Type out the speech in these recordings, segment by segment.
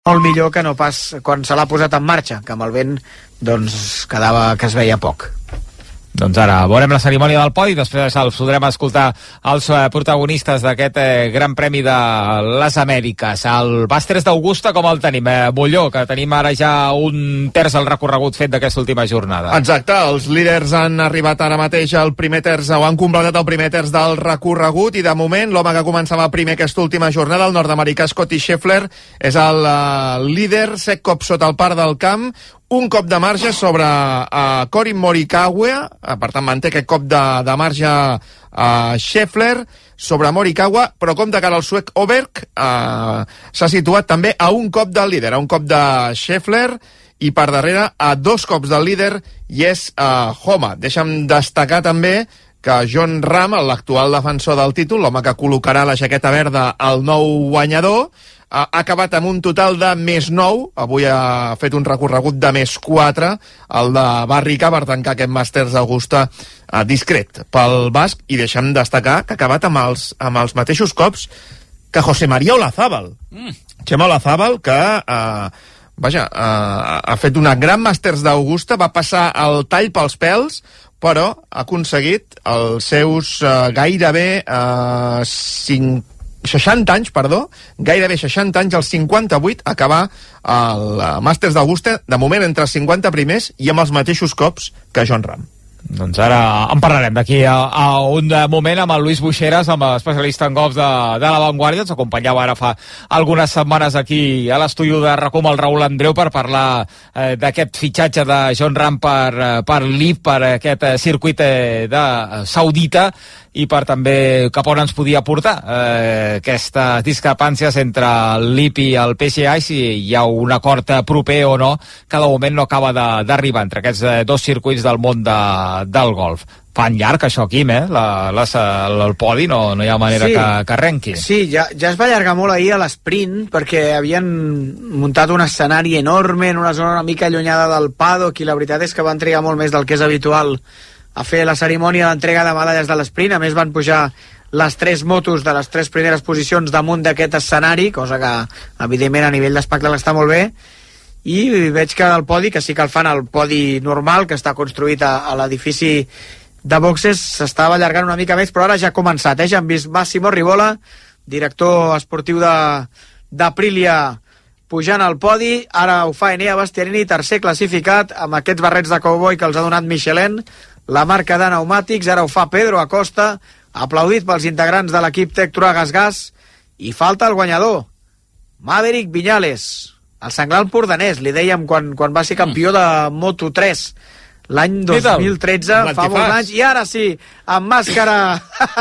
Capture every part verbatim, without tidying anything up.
molt millor que no pas quan se l'ha posat en marxa, que amb el vent doncs quedava que es veia poc. Doncs ara veurem la cerimònia del podi, després els podrem escoltar els eh, protagonistes d'aquest eh, Gran Premi de les Amèriques. El Màsters d'Augusta, com el tenim? Eh, Molló, que tenim ara ja un terç del recorregut fet d'aquesta última jornada. Exacte, els líders han arribat ara mateix al primer terç, o han completat el primer terç del recorregut, i de moment l'home que començava primer aquesta última jornada, el nord-americà Scottie Scheffler, és el uh, líder, set cops sota el par del camp, un cop de marge sobre uh, Collin Morikawa, uh, per tant manté aquest cop de, de marge uh, Scheffler sobre Morikawa, però com de cara al suec Oberg, uh, s'ha situat també a un cop del líder, a un cop de Scheffler, i per darrere a dos cops del líder i és uh, Homa. Deixa'm destacar també que Jon Rahm, l'actual defensor del títol, l'home que col·locarà la jaqueta verda al nou guanyador, ha acabat amb un total de més nou, avui ha fet un recorregut de més quatre, el de Barrica, per tancar aquest Màsters d'Augusta eh, discret pel basc, i deixem destacar que ha acabat amb els, amb els mateixos cops que José María Olazábal. Mm. Chema Olazábal, que eh, vaja, eh, ha fet una gran Màsters d'Augusta, va passar el tall pels pèls, però ha aconseguit els seus eh, gairebé eh, cinc seixanta anys, perdó, gairebé seixanta anys, als cinquanta-vuit, acabar el Màsters d'Augusta, de moment entre els cinquanta primers i amb els mateixos cops que Jon Rahm. Doncs ara en parlarem d'aquí a, a un moment amb el Lluís Buixeras, amb especialista en golf de, de La Vanguardia. Ens acompanyava ara fa algunes setmanes aquí a l'estudi de RACOM el Raül Andreu per parlar eh, d'aquest fitxatge de Jon Rahm per, per l'I F, per aquest eh, circuit eh, de saudita, i per també cap on ens podia portar eh, aquestes discrepàncies entre l'I P i el P G A, i si hi ha un acord proper o no, que de moment no acaba d'arribar entre aquests eh, dos circuits del món de, del golf. Fan llarg això, Quim, eh? La, la, el podi no, no hi ha manera sí, que, que arrenqui. Sí, ja, ja es va allargar molt ahir a l'esprint, perquè havien muntat un escenari enorme en una zona una mica allunyada del paddock, i la veritat és que van trigar molt més del que és habitual a fer la cerimònia d'entrega de medalles de l'esprint. A més, van pujar les tres motos de les tres primeres posicions damunt d'aquest escenari, cosa que, evidentment, a nivell d'espectacle està molt bé. I veig que el podi, que sí que el fan al podi normal, que està construït a, a l'edifici de boxes, s'estava allargant una mica més, però ara ja ha començat. Eh? Ja hem vist Massimo Rivola, director esportiu de d'Aprilia, pujant al podi. Ara ho fa Enea Bastianini, tercer classificat, amb aquests barrets de cowboy que els ha donat Michelin, la marca de pneumàtics. Ara ho fa Pedro Acosta, aplaudit pels integrants de l'equip Tectura Gas Gas, i falta el guanyador, Maverick Viñales, el senglar empordanès, li dèiem quan, quan va ser campió de Moto tres l'any dos mil tretze, fa molts anys, i ara sí, amb màscara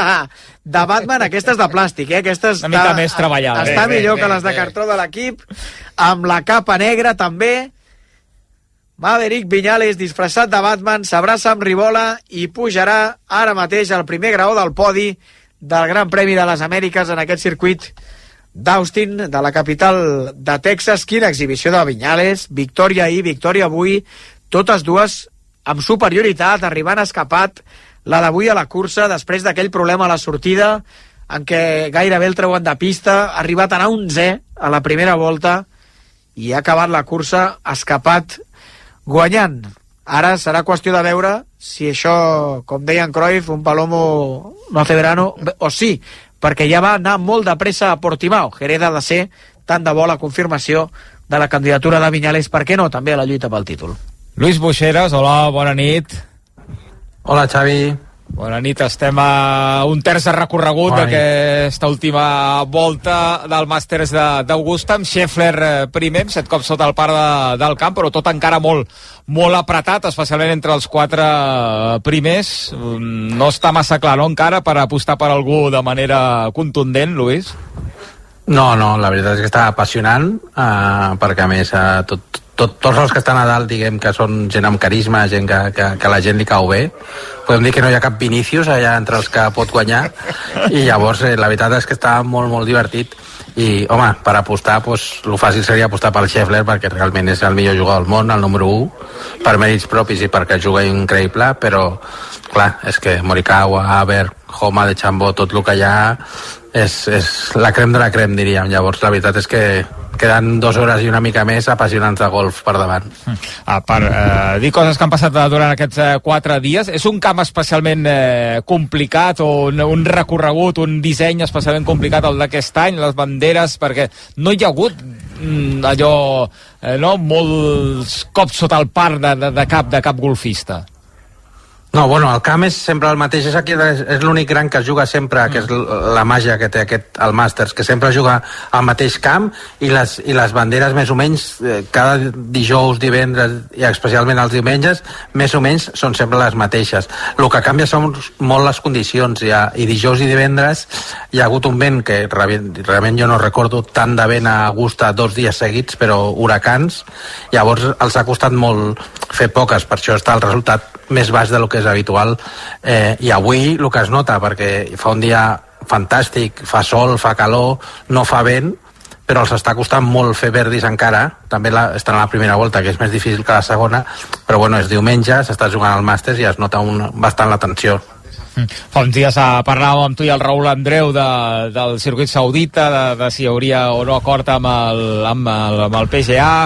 de Batman, aquestes de plàstic, eh? Aquestes una mica més treballada. Està bé, millor bé, que les de cartró de l'equip, amb la capa negra també. Maverick Viñales, disfressat de Batman, s'abraça amb Rivola i pujarà ara mateix al primer graó del podi del Gran Premi de les Amèriques en aquest circuit d'Austin, de la capital de Texas. Quina exhibició de Viñales, victòria ahir, victòria avui, totes dues amb superioritat, arribant escapat, la d'avui a la cursa, després d'aquell problema a la sortida, en què gairebé el treuen de pista, ha arribat a anar onzè a la primera volta, i ha acabat la cursa escapat, guanyant. Ara serà qüestió de veure si això, com deia en Cruyff, un palomo no hace verano, o sí, perquè ja va anar molt de pressa a Portimao. Jerez ha de ser tant de bo la confirmació de la candidatura de Viñales, per què no, també a la lluita pel títol. Lluís Buixeras, hola, bona nit. Hola, Xavi. Bona nit, estem a un terç de recorregut d'aquesta última volta del Màsters d'Augusta, amb Scheffler primer, set cops sota el par de, del camp, però tot encara molt, molt apretat, especialment entre els quatre primers. No està massa clar, no, encara, per apostar per algú de manera contundent, Lluís? No, no, la veritat és que està apassionant, eh, perquè a més eh, tot, tot, tots els que estan a dalt, diguem que són gent amb carisma, gent que, que, que la gent li cau bé. Podem dir que no hi ha cap Vinícius allà entre els que pot guanyar, i llavors eh, la veritat és que està molt, molt divertit. I, home, per apostar, pues, el fàcil seria apostar pel Scheffler, perquè realment és el millor jugador del món, el número u, per mèrits propis i perquè juga increïble, però clar, és que Morikawa, Aber, Homa, de Chambó, tot el que hi ha és, és la crem de la crem, diríem. Llavors la veritat és que queden dues hores i una mica més apassionants de golf per davant. Ah, per eh, dir coses que han passat durant aquests eh, quatre dies, és un camp especialment eh, complicat o un, un recorregut, un disseny especialment complicat el d'aquest any, les banderes, perquè no hi ha hagut mm, allò, eh, no, molts cops sota el par de, de, de, cap, de cap golfista. No, bueno, el camp és sempre el mateix, és, aquí, és, és l'únic gran que es juga sempre, que és la màgia que té aquest, el Masters, que sempre juga al mateix camp i les, i les banderes més o menys eh, cada dijous, divendres i especialment els diumenges, més o menys són sempre les mateixes. El que canvia són molt les condicions, i, i dijous i divendres hi ha hagut un vent que realment jo no recordo tant de vent a Augusta dos dies seguits, però huracans, llavors els ha costat molt fer poques, per això està el resultat més baix de lo que és habitual, eh, i avui el que es nota, perquè fa un dia fantàstic, fa sol, fa calor, no fa vent, però els està costant molt fer verdis encara, també la, estan a la primera volta, que és més difícil que la segona, però bueno, és diumenge, s'està jugant al Masters i es nota un, bastant la tensió. Fa uns dies parlàvem amb tu i el Raül Andreu de, del circuit saudita, de, de si hi hauria o no acord amb el, amb el, amb el P G A.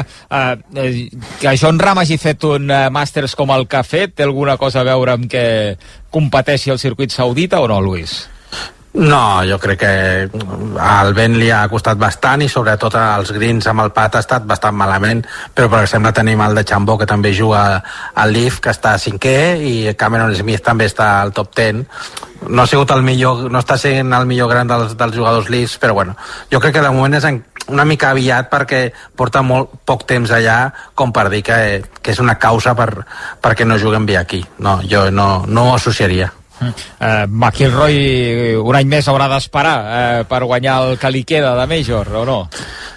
Eh, que Jon Rahm hagi fet un Masters com el que ha fet, té alguna cosa a veure amb que competeixi el circuit saudita o no, Luis? No, jo crec que el vent li ha costat bastant i sobretot els greens amb el pat ha estat bastant malament, però per exemple tenim el de Chambó, que també juga al Leaf, que està cinquè, i Cameron Smith també està al top deu. No ha sigut el millor, no està sent el millor gran dels, dels jugadors Leafs, però bueno, jo crec que de moment és una mica aviat perquè porta molt poc temps allà com per dir que, que és una causa per, perquè no juguen bé aquí. No, jo no, no ho associaria. Uh, McIlroy un any més haurà d'esperar uh, per guanyar el que li queda de Major, o no?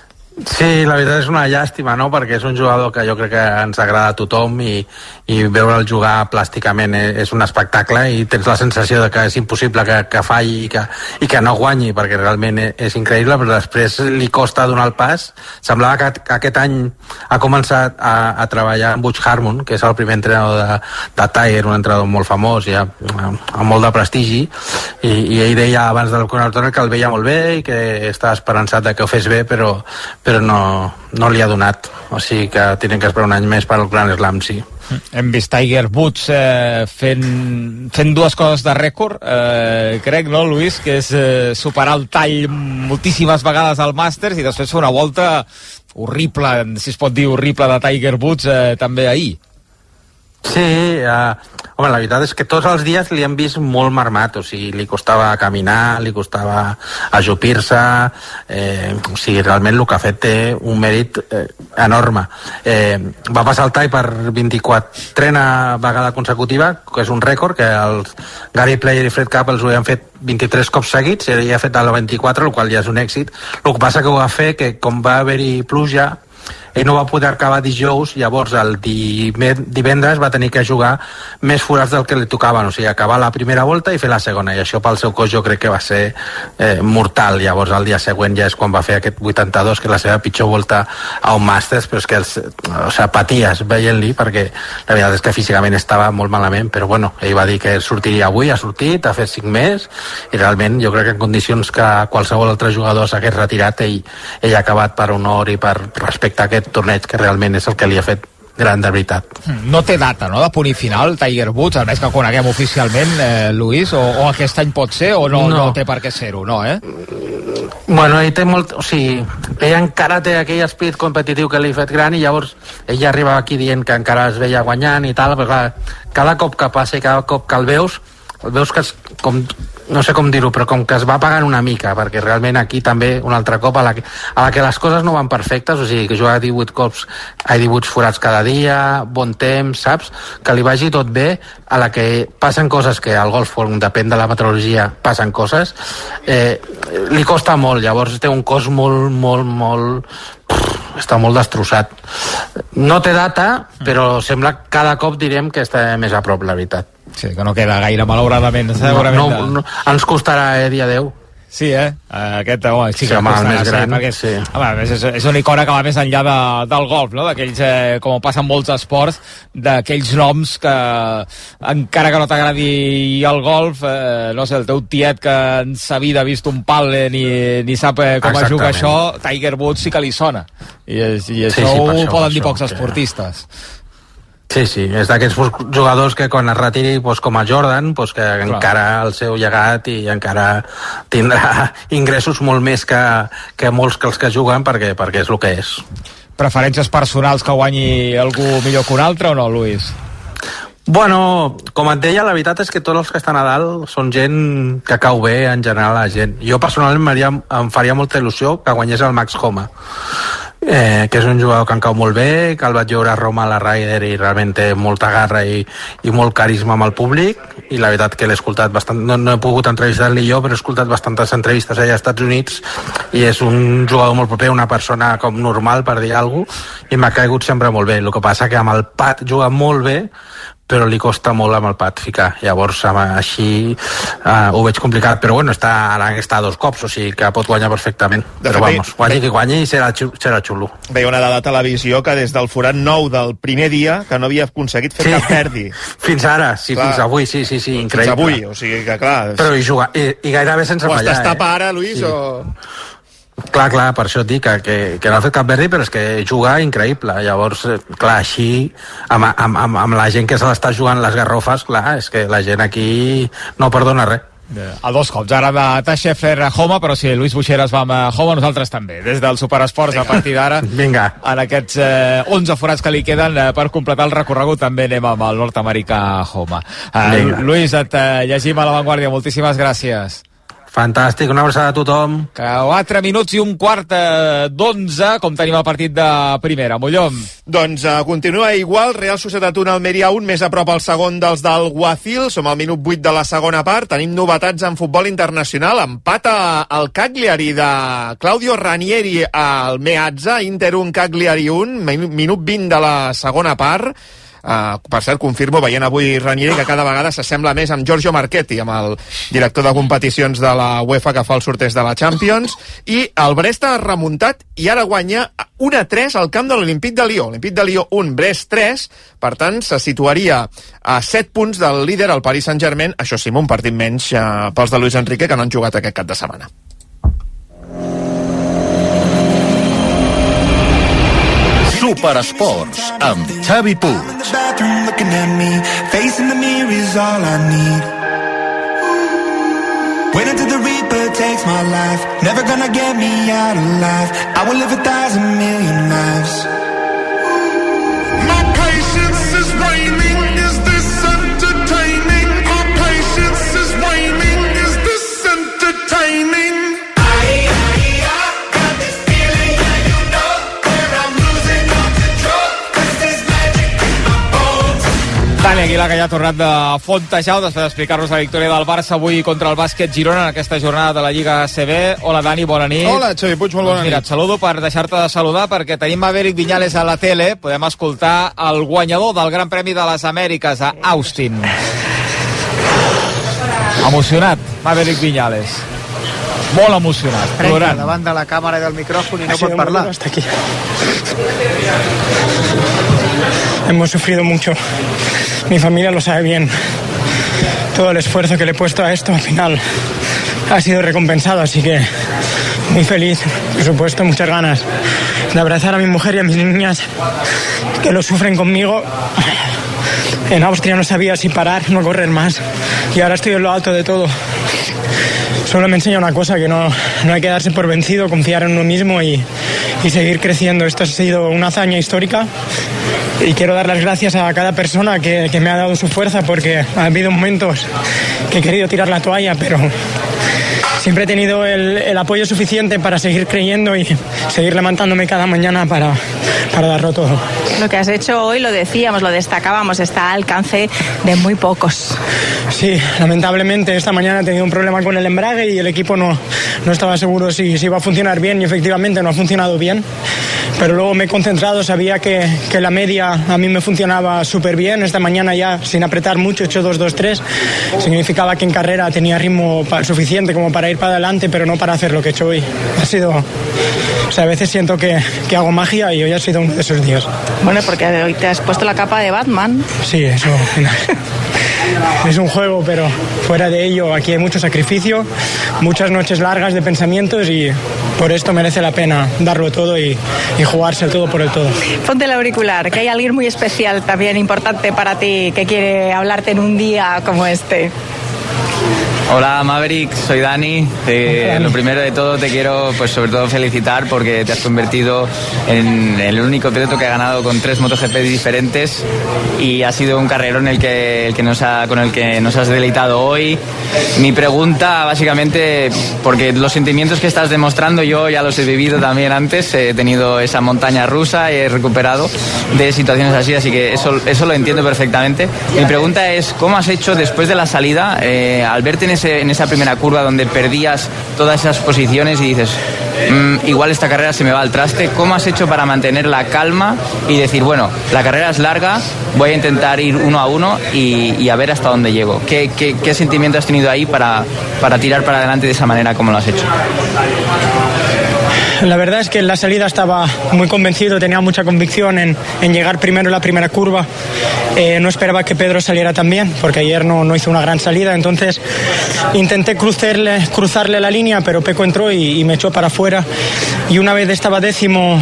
Sí, la veritat és una llàstima, no? Perquè és un jugador que jo crec que ens agrada a tothom i, i veure'l jugar plàsticament és un espectacle i tens la sensació de que és impossible que, que falli i que, i que no guanyi, perquè realment és increïble, però després li costa donar el pas. Semblava que, que aquest any ha començat a, a treballar amb Butch Harmon, que és el primer entrenador de, de Tiger, un entrenador molt famós i amb molt de prestigi, i, i ell deia abans del Conor que el veia molt bé i que estava esperançat de que ho fes bé, però però no, no li ha donat, o sigui que tenen que esperar un any més per al Grand Slam, sí. Hem vist Tiger Woods eh, fent, fent dues coses de rècord, eh, crec, no, Luis, que és eh, superar el tall moltíssimes vegades al Masters i després fer una volta horrible, si es pot dir horrible, de Tiger Woods eh, també ahir. Sí, eh, home, la veritat és que tots els dies li hem vist molt marmat, o sigui, li costava caminar, li costava ajupir-se, eh, o sigui, realment el que ha fet té un mèrit eh, enorme. Eh, va passar el tall per vint-i-quatrena vegada consecutiva, que és un rècord, que els Gary Player i Fred Couples ho havien fet vint-i-tres cops seguits, i ell ha fet el vint-i-quatre, el qual ja és un èxit. El que passa que ho va fer que, com va haver-hi pluja, ell no va poder acabar dijous, llavors el divendres va tenir que jugar més forats del que li tocaven, o sigui, acabar la primera volta i fer la segona, i això pel seu cos jo crec que va ser eh, mortal. Llavors el dia següent ja és quan va fer aquest vuitanta-dos, que és la seva pitjor volta a un Masters, però és que els, o sigui, paties veient-li, perquè la veritat és que físicament estava molt malament, però bueno, ell va dir que sortiria avui, ha sortit, ha fet cinc més, i realment jo crec que en condicions que qualsevol altre jugador s'hagués retirat, ell, ell ha acabat per honor i per respecte a aquest torneig, que realment és el que li ha fet gran de veritat. No té data, no?, de punt i final Tiger Woods, almenys que coneguem oficialment, eh, Luis, o, o aquest any pot ser o no, no. no té per què ser-ho, no, eh? Bueno, ell té molt, o sigui, ell encara té aquell esprit competitiu que li ha fet gran, i llavors ell arriba aquí dient que encara es veia guanyant i tal, però clar, cada cop que passa i cada cop que el veus, el veus que es, com, no sé com dir-ho, però com que es va pagant una mica, perquè realment aquí també un altre cop a la, a la que les coses no van perfectes, o sigui, que juga divuit cops, a divuit forats cada dia, bon temps, saps? Que li vagi tot bé, a la que passen coses que al golf, depèn de la meteorologia, passen coses, eh, li costa molt, llavors té un cos molt, molt, molt... Pff, està molt destrossat. No té data, però sembla que cada cop direm que està més a prop, la veritat. Sí, que no queda gaire, malauradament. No, no, no, ens costarà, eh, dia deu. Sí, eh? Aquest, home, sí que sí, home, el més ser, gran, perquè, sí. Home, és, és una icona que va més enllà de, del golf, no? D'aquells, eh, com passa en molts esports, d'aquells noms que, encara que no t'agradi el golf, eh, no sé, el teu tiet que en sa vida ha vist un pal eh, ni, ni sap eh, com es juga això, Tiger Woods sí que li sona. I, i això sí, sí, ho això, poden dir això, pocs esportistes. Sí, sí, és d'aquests jugadors que quan es retiri, doncs, com a Jordan, doncs, que Clar. encara el seu llegat i encara tindrà ingressos molt més que, que molts que els que juguen perquè, perquè és el que és. Preferències personals que guanyi algú millor que un altre o no, Luis? Bueno, com et deia, la veritat és que tots els que estan a dalt són gent que cau bé en general a la gent. Jo personalment em faria molta il·lusió que guanyés el Max Homa. Eh, que és un jugador que em cau molt bé, que el vaig veure a Roma a la Ryder i realment té molta garra i, i molt carisma amb el públic, i la veritat que l'he escoltat bastant, no, no he pogut entrevistar-li jo, però he escoltat bastantes entrevistes allà als Estats Units i és un jugador molt proper, una persona com normal, per dir alguna cosa, i m'ha caigut sempre molt bé. El que passa que amb el pad juga molt bé, però li costa molt amb el pad ficar, llavors així uh, ho veig complicat, però bueno, està, ara està a dos cops, o sigui que pot guanyar perfectament, però vamos, guanyi que guanyi i serà, serà xulo. Veia una dada a televisió que des del forat nou del primer dia que no havia aconseguit fer sí. cap perdi. Fins ara, sí, clar. Fins avui, sí, sí, sí, increïble. Fins avui, o sigui que clar... Però i, jugar, i, i gairebé sense fallar, eh? O es destapa ara, Luis, sí. o... Clar, clar, per això et dic que, que, que no ha fet cap verdi, però és que juga increïble. Llavors, clar, així, amb, amb, amb, amb la gent que se l'està jugant les garrofes, clar, és que la gent aquí no perdona res. A dos cops, ara de Scheffler a Homa, però si sí, Luis Buixeras va a Homa, nosaltres també, des del Superesports a partir d'ara. Vinga. En aquests eh, onze forats que li queden eh, per completar el recorregut també anem amb el nord-americà Homa. Eh, Luis, et eh, llegim a La Vanguardia, moltíssimes gràcies. Fantàstic, una abraçada a tothom. Quatre minuts i un quart d'onze, com tenim el partit de primera. Mollom. Doncs uh, continua igual, Real Societat un, Almeria un, més a prop al segon dels del Guacil, som al minut vuit de la segona part, tenim novetats en futbol internacional, empata el Cagliari de Claudio Ranieri al Meazza, Inter un, Cagliari un, minut vint de la segona part. Uh, per cert, confirmo, veient avui Ranieri, que cada vegada s'assembla més amb Giorgio Marchetti, amb el director de competicions de la UEFA que fa el sorteig de la Champions, i el Brest ha remuntat i ara guanya un a tres al camp de l'Olimpíc de Lió. L'Olimpíc de Lió un, Brest tres, per tant se situaria a set punts del líder, el Paris Saint-Germain, això sí, un partit menys uh, pels de Luis Enrique, que no han jugat aquest cap de setmana. Superesports amb Xavi Puig. Wait until the Reaper takes my life. Never gonna get me out alive. I will live a thousand million lives. My patience is waning. Is this entertaining? My patience is waning. Is this entertaining? Dani Aguilar, que ja ha tornat de Fontejau després d'explicar-nos la victòria del Barça avui contra el bàsquet Girona en aquesta jornada de la Lliga A C B. Hola Dani, bona nit. Hola Xavi Puig, molt bona doncs mira, nit. et saludo per deixar-te de saludar perquè tenim Maverick Viñales a la tele, podem escoltar el guanyador del Gran Premi de les Amèriques a Austin. Emocionat, Maverick Viñales. Molt emocionat, plorant. Davant de la càmera i del micròfon i no pot parlar. Hasta aquí. Hemos sufrido mucho. Mi familia lo sabe bien. Todo el esfuerzo que le he puesto a esto al final ha sido recompensado, así que muy feliz, por supuesto, muchas ganas de abrazar a mi mujer y a mis niñas que lo sufren conmigo. En Austria no sabía si parar, no correr más, y ahora estoy en lo alto de todo. Solo me enseña una cosa, que no, no hay que darse por vencido, confiar en uno mismo y, y seguir creciendo. Esto ha sido una hazaña histórica y quiero dar las gracias a cada persona que, que me ha dado su fuerza, porque ha habido momentos que he querido tirar la toalla, pero siempre he tenido el, el apoyo suficiente para seguir creyendo y seguir levantándome cada mañana para, para darlo todo. Lo que has hecho hoy, lo decíamos, lo destacábamos, está al alcance de muy pocos. Sí, lamentablemente esta mañana he tenido un problema con el embrague y el equipo no, no estaba seguro si, si iba a funcionar bien, y efectivamente no ha funcionado bien. pero luego me he concentrado, sabía que, que la media a mí me funcionaba súper bien. Esta mañana ya sin apretar mucho he hecho dos dos tres, significaba que en carrera tenía ritmo suficiente como para ir para adelante, pero no para hacer lo que he hecho hoy. Ha sido, o sea, a veces siento que, que hago magia y hoy ha sido uno de esos días. Bueno, porque hoy te has puesto la capa de Batman. Sí, eso es un juego, pero fuera de ello aquí hay mucho sacrificio, muchas noches largas de pensamientos y por esto merece la pena darlo todo y, y jugarse el todo por el todo. Ponte el auricular, que hay alguien muy especial también, importante para ti, que quiere hablarte en un día como este. Hola Maverick, soy Dani. Eh, Hola, Dani. Lo primero de todo te quiero, pues sobre todo felicitar porque te has convertido en el único piloto que ha ganado con tres MotoGP diferentes y ha sido un carrerón el que, el que nos ha, con el que nos has deleitado hoy. Mi pregunta básicamente, porque los sentimientos que estás demostrando yo ya los he vivido también antes, he tenido esa montaña rusa y he recuperado de situaciones así, así que eso, eso lo entiendo perfectamente. Mi pregunta es, ¿cómo has hecho después de la salida, eh, al verte en ese, en esa primera curva donde perdías todas esas posiciones y dices, mmm, igual esta carrera se me va al traste? ¿Cómo has hecho para mantener la calma y decir, bueno, la carrera es larga, voy a intentar ir uno a uno y, y a ver hasta dónde llego? ¿Qué, qué, qué sentimiento has tenido ahí para, para tirar para adelante de esa manera como lo has hecho? La verdad es que en la salida estaba muy convencido, tenía mucha convicción en, en llegar primero en la primera curva. Eh, no esperaba que Pedro saliera tan bien, porque ayer no, no hizo una gran salida, entonces intenté cruzarle, cruzarle la línea, pero Peco entró y, y me echó para afuera. Y una vez estaba décimo,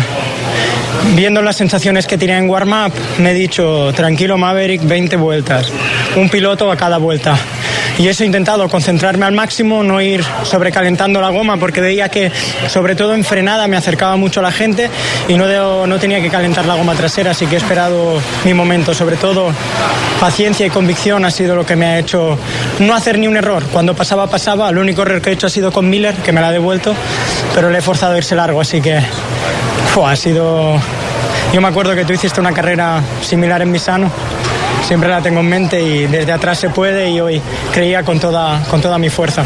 viendo las sensaciones que tenía en warm-up, me he dicho, tranquilo Maverick, veinte vueltas, un piloto a cada vuelta. Y eso he intentado, concentrarme al máximo, no ir sobrecalentando la goma, porque veía que, sobre todo en frenada, me acercaba mucho a la gente y no, de, no tenía que calentar la goma trasera, así que he esperado mi momento. Sobre todo, paciencia y convicción ha sido lo que me ha hecho no hacer ni un error. Cuando pasaba, pasaba. El único error que he hecho ha sido con Miller, que me la ha devuelto, pero le he forzado a irse largo, así que uf, ha sido... Yo me acuerdo que tú hiciste una carrera similar en Misano. Siempre la tengo en mente y desde atrás se puede, y hoy creía con toda, con toda mi fuerza.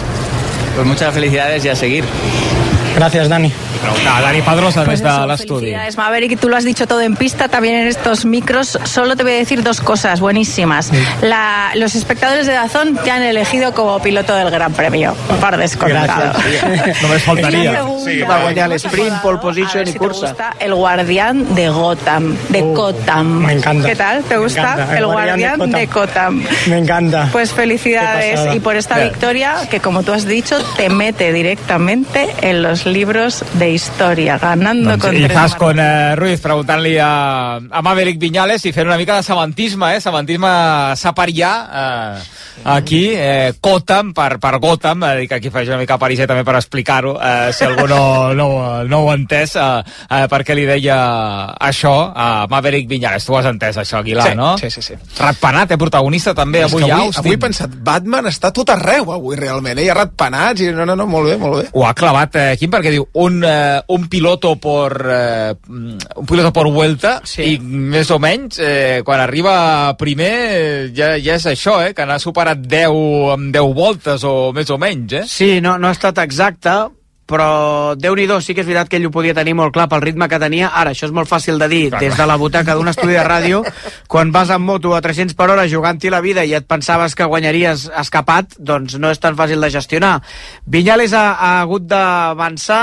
Pues muchas felicidades y a seguir. Gracias, Dani. Pregunta, Dani Pedrosa, pues des de l'estudi. Felicidades, Maverick, tú lo has dicho todo en pista, también en estos micros. Solo te voy a decir dos cosas buenísimas. Sí. La, los espectadores de Dazón te han elegido como piloto del Gran Premio, por descontado. Gracias. No me faltaría. Sí, va a guanyar l'esprint, pole position y si cursa. ¿Te gusta el guardián de Gotham, de uh, Gotham? Me encanta. ¿Qué tal? ¿Te gusta? El, el guardián, guardián de Gotham. Me encanta. Pues felicidades y por esta Bien. victoria que, como tú has dicho, te mete directamente en los libros de història, ganando doncs, con i tres fas con eh, Ruiz preguntant-li a, a Maverick Viñales i fent una mica de samantisme, eh? Samantisme saparià eh, aquí, eh, Gotham per, per Gotham, eh, dic aquí faig una mica parisè també per explicar-ho, eh, si algú no, no, no ho ha entès, eh, eh, perquè li deia això a Maverick Viñales. Tu ho has entès, això, Aguilar, sí, no? Sí, sí, sí. Ratpenat, eh, protagonista també és avui, avui, Austin. avui he pensat, Batman està tot arreu avui realment, eh? Hi ha ratpenats i no, no, no, molt bé, molt bé. Ho ha clavat, eh, Quim, perquè diu un, eh, un piloto por eh, un piloto por vuelta, sí. I més o menys eh, quan arriba primer eh, ja, ja és això, eh, que n'ha superat deu amb deu voltes o més o menys, eh? Sí, no, no ha estat exacte, però Déu-n'hi-do, sí que és veritat que ell ho podia tenir molt clar pel ritme que tenia. Ara, això és molt fàcil de dir clar, des de la butaca d'un estudi de ràdio, quan vas en moto a tres-cents per hora jugant-hi la vida i et pensaves que guanyaries escapat, doncs no és tan fàcil de gestionar. Viñales ha, ha hagut d'avançar.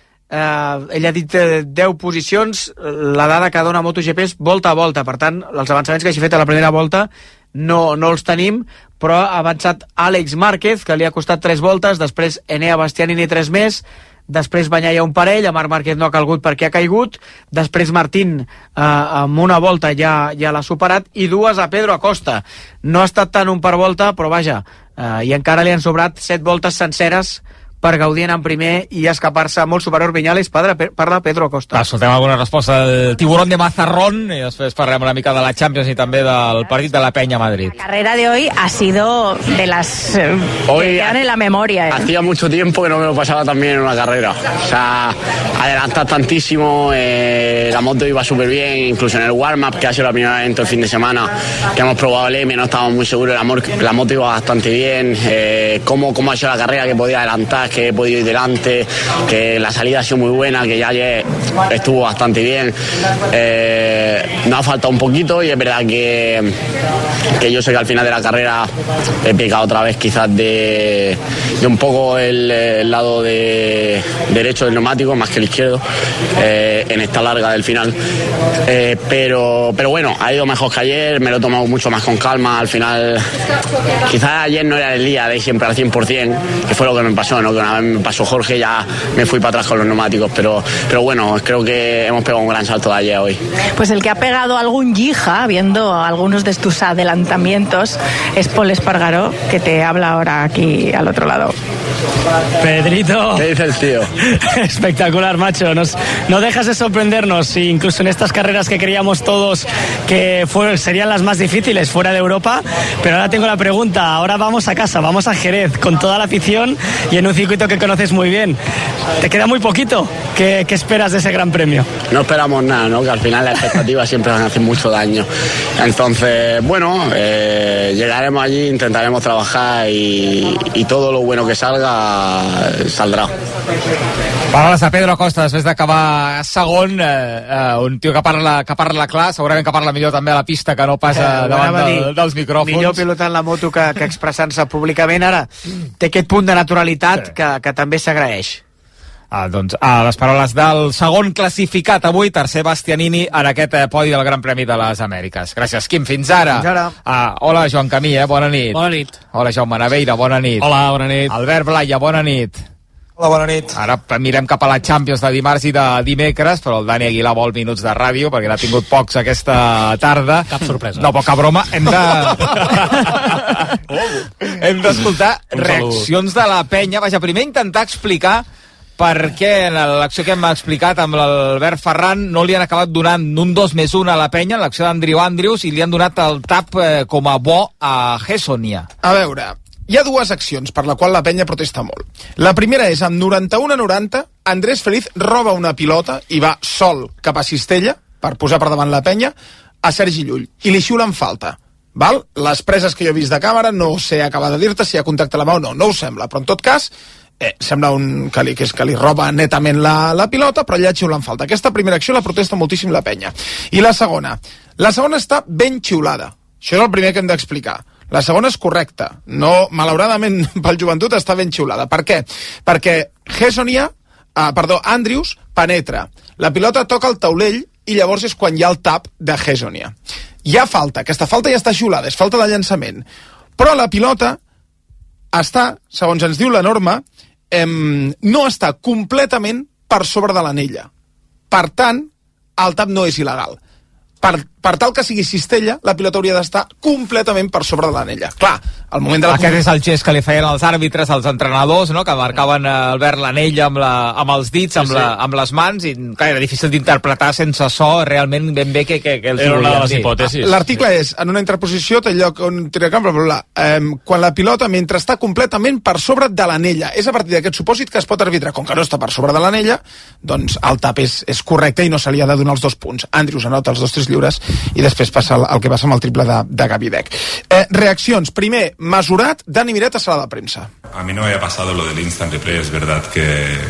Uh, ell ha dit eh, deu posicions, la dada que dona MotoGP és volta a volta, per tant els avançaments que hagi fet a la primera volta no, no els tenim, però ha avançat Àlex Márquez, que li ha costat tres voltes, després Enea Bastianini tres més, després Bagnaia un parell, a Marc Márquez no ha calgut perquè ha caigut, després Martín eh, amb una volta ja, ja l'ha superat, i dues a Pedro Acosta. No ha estat tant un per volta, però vaja, eh, i encara li han sobrat set voltes senceres per gaudir en primer i escapar-se molt superior. Viñales parla, parla Pedro Acosta. Escoltem alguna resposta del tiburón de Mazarrón i després parlem una mica de la Champions i també del partit de la Peña Madrid. La carrera de hoy ha sido de las eh, hoy que quedan en la memoria. ¿eh? Hacía mucho tiempo que no me lo pasaba tan bien en una carrera. O sea, adelantar tantísimo, eh, la moto iba súper bien, incluso en el warm-up, que ha sido la primera vez en todo el fin de semana que hemos probado el M, no estábamos muy seguros, la, la moto iba bastante bien, eh, cómo, cómo ha sido la carrera, que podía adelantar, que he podido ir delante, que la salida ha sido muy buena, que ya ayer estuvo bastante bien. Eh, nos ha faltado un poquito y es verdad que, que yo sé que al final de la carrera he pecado otra vez quizás de, de un poco el, el lado de derecho del neumático más que el izquierdo eh, en esta larga del final, eh, pero, pero bueno, ha ido mejor que ayer, me lo he tomado mucho más con calma. Al final quizás ayer no era el día de siempre al cien por ciento, que fue lo que me pasó, ¿no? Que una vez me pasó Jorge, ya me fui para atrás con los neumáticos, pero, pero bueno, creo que hemos pegado un gran salto de ayer hoy. Pues el que ha pegado algún yija viendo algunos de tus adelantamientos es Pol Espargaró, que te habla ahora aquí al otro lado. Pedrito, ¿qué dice el tío? Espectacular, macho. Nos, no dejas de sorprendernos, incluso en estas carreras que creíamos todos que fue, serían las más difíciles fuera de Europa. Pero ahora tengo la pregunta, ahora vamos a casa, vamos a Jerez con toda la afición y en un circuito que conoces muy bien. Te queda muy poquito. ¿Qué, qué esperas de ese gran premio? No esperamos nada, ¿no? Que al final las expectativas siempre van a hacer mucho daño. Entonces, bueno, eh, llegaremos allí, intentaremos trabajar y, y todo lo bueno que salga, saldrà. Paraules de Pedro Acosta després d'acabar segon, eh, eh, un tio que parla, que parla clar, segurament que parla millor també a la pista que no pas eh, davant de, dir, dels micròfons. Millor pilotant la moto que, que expressant-se públicament. Ara té aquest punt de naturalitat sí. que, que també s'agraeix. Ah, doncs, a les paraules del segon classificat avui, tercer Bastianini, en aquest eh, podi del Gran Premi de les Amèriques. Gràcies, Quim. Fins ara. Fins ara. Ah, hola, Joan Camí, eh? Bona nit. Bona nit. Hola, Jaume Naveira, bona nit. Hola, bona nit. Albert Blaya, bona nit. Hola, bona nit. Ara mirem cap a la Champions de dimarts i de dimecres, però el Dani Aguilar vol minuts de ràdio, perquè n'ha tingut pocs aquesta tarda. Cap sorpresa. No, poca broma. Hem de... Hem d'escoltar reaccions de la penya. Vaja, primer intentar explicar per què en l'acció que hem explicat amb l'Albert Ferran no li han acabat donant un dos més un a la penya, en l'acció d'Andrew Andrews, i li han donat el tap eh, com a bo a Hessonia. A veure, hi ha dues accions per la qual la penya protesta molt. La primera és, amb noranta-un a noranta, Andrés Feliz roba una pilota i va sol cap a Cistella, per posar per davant la penya, a Sergi Llull, i li xiula en falta. Val? Les preses que jo he vist de càmera no sé acabar de dir-te si hi ha contacte a la mà o no, no ho sembla, però en tot cas eh, sembla un, que, li, que, és, que li roba netament la, la pilota, però allà xiula en falta. Aquesta primera acció la protesta moltíssim la penya. I la segona, la segona està ben xiulada. Això és el primer que hem d'explicar. La segona és correcta. No, malauradament, pel joventut està ben xiulada. Per què? Perquè Hessonia, ah, perdó, Andrews penetra. La pilota toca el taulell i llavors és quan hi ha el tap de Hessonia. Hi ha falta, aquesta falta ja està xiulada, és falta de llançament. Però la pilota està, segons ens diu la norma, eh, no està completament per sobre de l'anella. Per tant, el tap no és il·legal. Per, per tal que sigui cistella, la pilota hauria d'estar completament per sobre de l'anella. Clar, al moment de la... Aquest és el gest que li feien els àrbitres, els entrenadors, no? Que marcaven Albert l'anella amb, la, amb els dits, amb, sí, sí. La, amb les mans, i clar, era difícil d'interpretar sense so realment ben bé que, que, que els era una de les hipòtesis. L'article és, en una interposició té lloc on tira camp, bla, bla, eh, quan la pilota, mentre està completament per sobre de l'anella, és a partir d'aquest supòsit que es pot arbitrar. Com que no està per sobre de l'anella, doncs el tap és, és correcte i no se li ha de donar els dos punts. Andrews anota els dos tres lliures i després passa el, el que passa amb el triple de, de Gavidec. Eh, reaccions. Primer, mesurat, Dani Miret a sala de premsa. A mí no me había pasado lo del instant replay. Es verdad que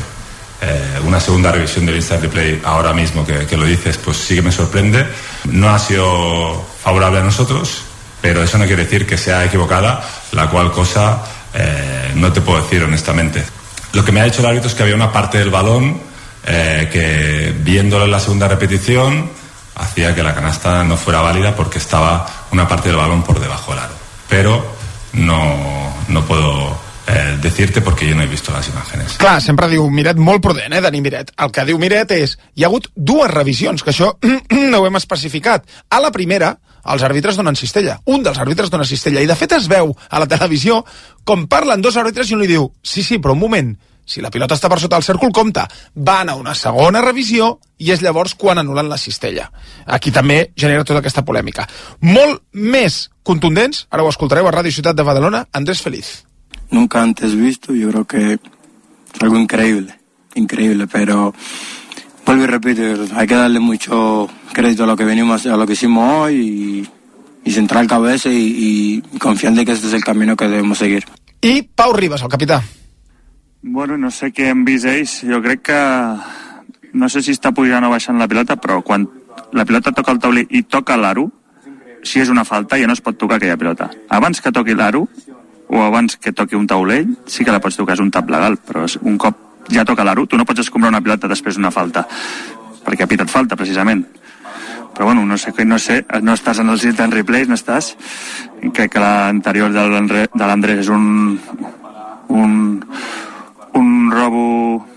eh, una segunda revisión del instant replay ahora mismo que, que lo dices, pues sí que me sorprende. No ha sido favorable a nosotros, pero eso no quiere decir que sea equivocada, la cual cosa eh, no te puedo decir honestamente. Lo que me ha dicho el árbitro es que había una parte del balón eh, que viéndolo en la segunda repetición hacía que la canasta no fuera válida porque estaba una parte del balón por debajo del aro. Pero no, no puedo eh, decirte porque yo no he visto las imágenes. Clar, sempre diu Miret molt prudent, eh, Dani Miret. El que diu Miret és, hi ha hagut dues revisions, que això no ho hem especificat. A la primera, els àrbitres donen cistella. Un dels àrbitres dona cistella. I de fet es veu a la televisió com parlen dos àrbitres i un li diu, sí, sí, però un moment, si la pilota està per sota del cèrcol, compta. Van a una segona revisió i és llavors quan anulen la cistella. Aquí també genera tota aquesta polèmica. Molt més contundents, ara ho escoltareu a Ràdio Ciutat de Badalona, Andrés Feliz. Nunca antes visto, yo creo que es algo increíble, increíble, pero vuelvo y repito, hay que darle mucho crédito a lo que venimos, a lo que hicimos hoy y, y centrar cabeza y, y confiar en que este es el camino que debemos seguir. I Pau Ribas, el capità. Bueno, no sé què hem vist ells. Jo crec que... No sé si està pujant o baixant la pilota, però quan la pilota toca el taulell i toca l'aro, si és una falta ja no es pot tocar aquella pilota. Abans que toqui l'aro o abans que toqui un taulell, sí que la pots tocar, és un tap legal, però un cop ja toca l'aro, tu no pots escombrar una pilota després d'una falta, perquè ha pitat falta, precisament. Però bueno, no sé, no sé, no estàs en els instant replays, no estàs. Crec que l'anterior de l'Andrés és un... un... un robo...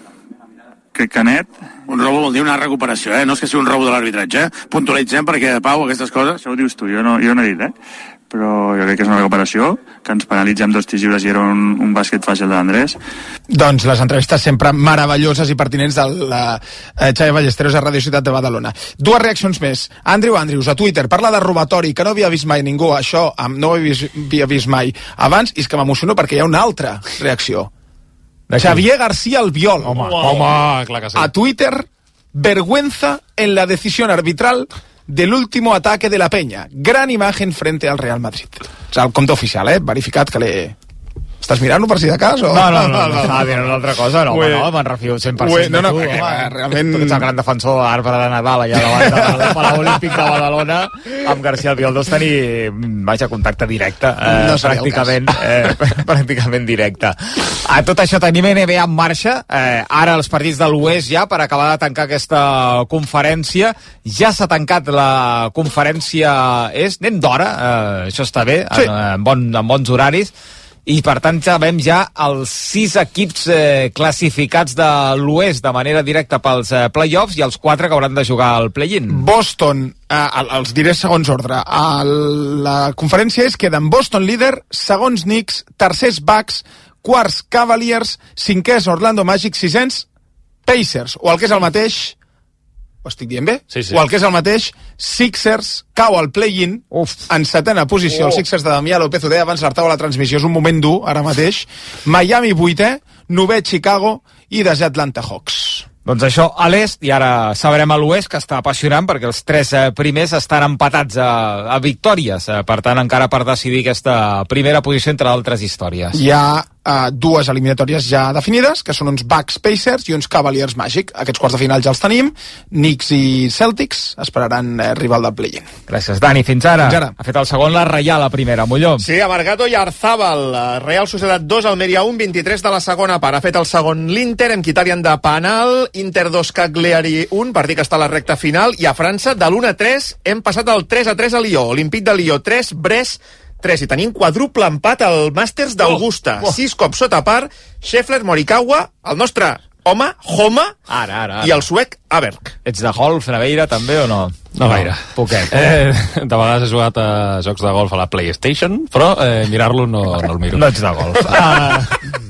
crec que net. Un robo vol dir una recuperació, eh? No és que sigui un robo de l'arbitratge, eh? Puntualitzem perquè, Pau, aquestes coses... Això ho dius tu, jo no, jo no he dit, eh? Però jo crec que és una recuperació, que ens penalitza amb dos tirs lliures i era un, un bàsquet fàcil de l'Andrés. Doncs les entrevistes sempre meravelloses i pertinents de la eh, Xavi Ballesteros a Radio Ciutat de Badalona. Dues reaccions més. Andrew Andrews, a Twitter, parla de robatori, que no havia vist mai ningú, això no ho havia vist, havia vist mai abans, i és que m'emociono perquè hi ha una altra reacció. Xavier García Albiol. Home, home, clar que sí. A Twitter, vergüenza en la decisión arbitral del último ataque de la Peña. Gran imagen frente al Real Madrid. O sigui, el compte oficial, eh? Verificat que l'he... Estàs mirant-ho per si de cas? O... No, no, no, no, estava dient una altra cosa, no, home, no, me'n refio cent per cent no, no, de tu, perquè, home, realment... Tu ets el gran defensor de l'arbre de Nadal allà davant del Palau Olímpic de Badalona, amb García Albiol dos tenir, vaja, contacte directe, eh, no pràcticament, eh, pràcticament directe. A tot això tenim N B A en marxa, eh, ara els partits de l'Oest ja, per acabar de tancar aquesta conferència, ja s'ha tancat la conferència est, anem d'hora, eh, això està bé, sí. en, en, bon, en bons horaris, i per tant sabem ja els sis equips eh, classificats de l'Oest de manera directa pels eh, play-offs i els quatre que hauran de jugar al play-in. Boston, eh, els diré segons ordre. A la conferència és queden Boston líder, segons Knicks, tercers Bucks, quarts Cavaliers, cinquers Orlando Magic, sisens Pacers, o el que és el mateix, ho estic dient bé? Sí, sí. O el que és el mateix, Sixers cau al play-in en setena posició, oh. Els Sixers de Damià López, ho deia abans l'Artau a la transmissió, és un moment dur ara mateix. Miami vuitè, novè Chicago i desè Atlanta Hawks. Doncs això a l'est, i ara sabrem a l'oest, que està apassionant, perquè els tres eh, primers estan empatats a, a victòries, eh, per tant encara per decidir aquesta primera posició entre altres històries. Hi ha uh, dues eliminatòries ja definides, que són uns Bucks Pacers i uns Cavaliers Magic. Aquests quarts de final ja els tenim. Knicks i Celtics esperaran eh, rival del play-in. Gràcies, Dani. Fins ara. Fins ara. Ha fet el segon la Reial, la primera. Molló. Sí, Amargato i Arzabal. Real Societat dos, Almeria un, vint-i-tres de la segona part. Ha fet el segon l'Inter, amb Kitarian de penal, Inter dos, Cagliari un, partit que està a la recta final, i a França, de l'u a tres, hem passat al tres a tres a Lió. Olímpic de Lió tres, Brest tres, i tenim quadruple empat al Màsters d'Augusta. Oh, oh. Sis cops sota par, Scheffler, Morikawa, el nostre home, Homa, ara, ara, ara. i el suec Aberg. Ets de golf, Naveira, també, o no? No gaire. Poquet. Eh, de vegades he jugat a jocs de golf a la PlayStation, però eh, mirar-lo no, no el miro. No ets de golf. Ah.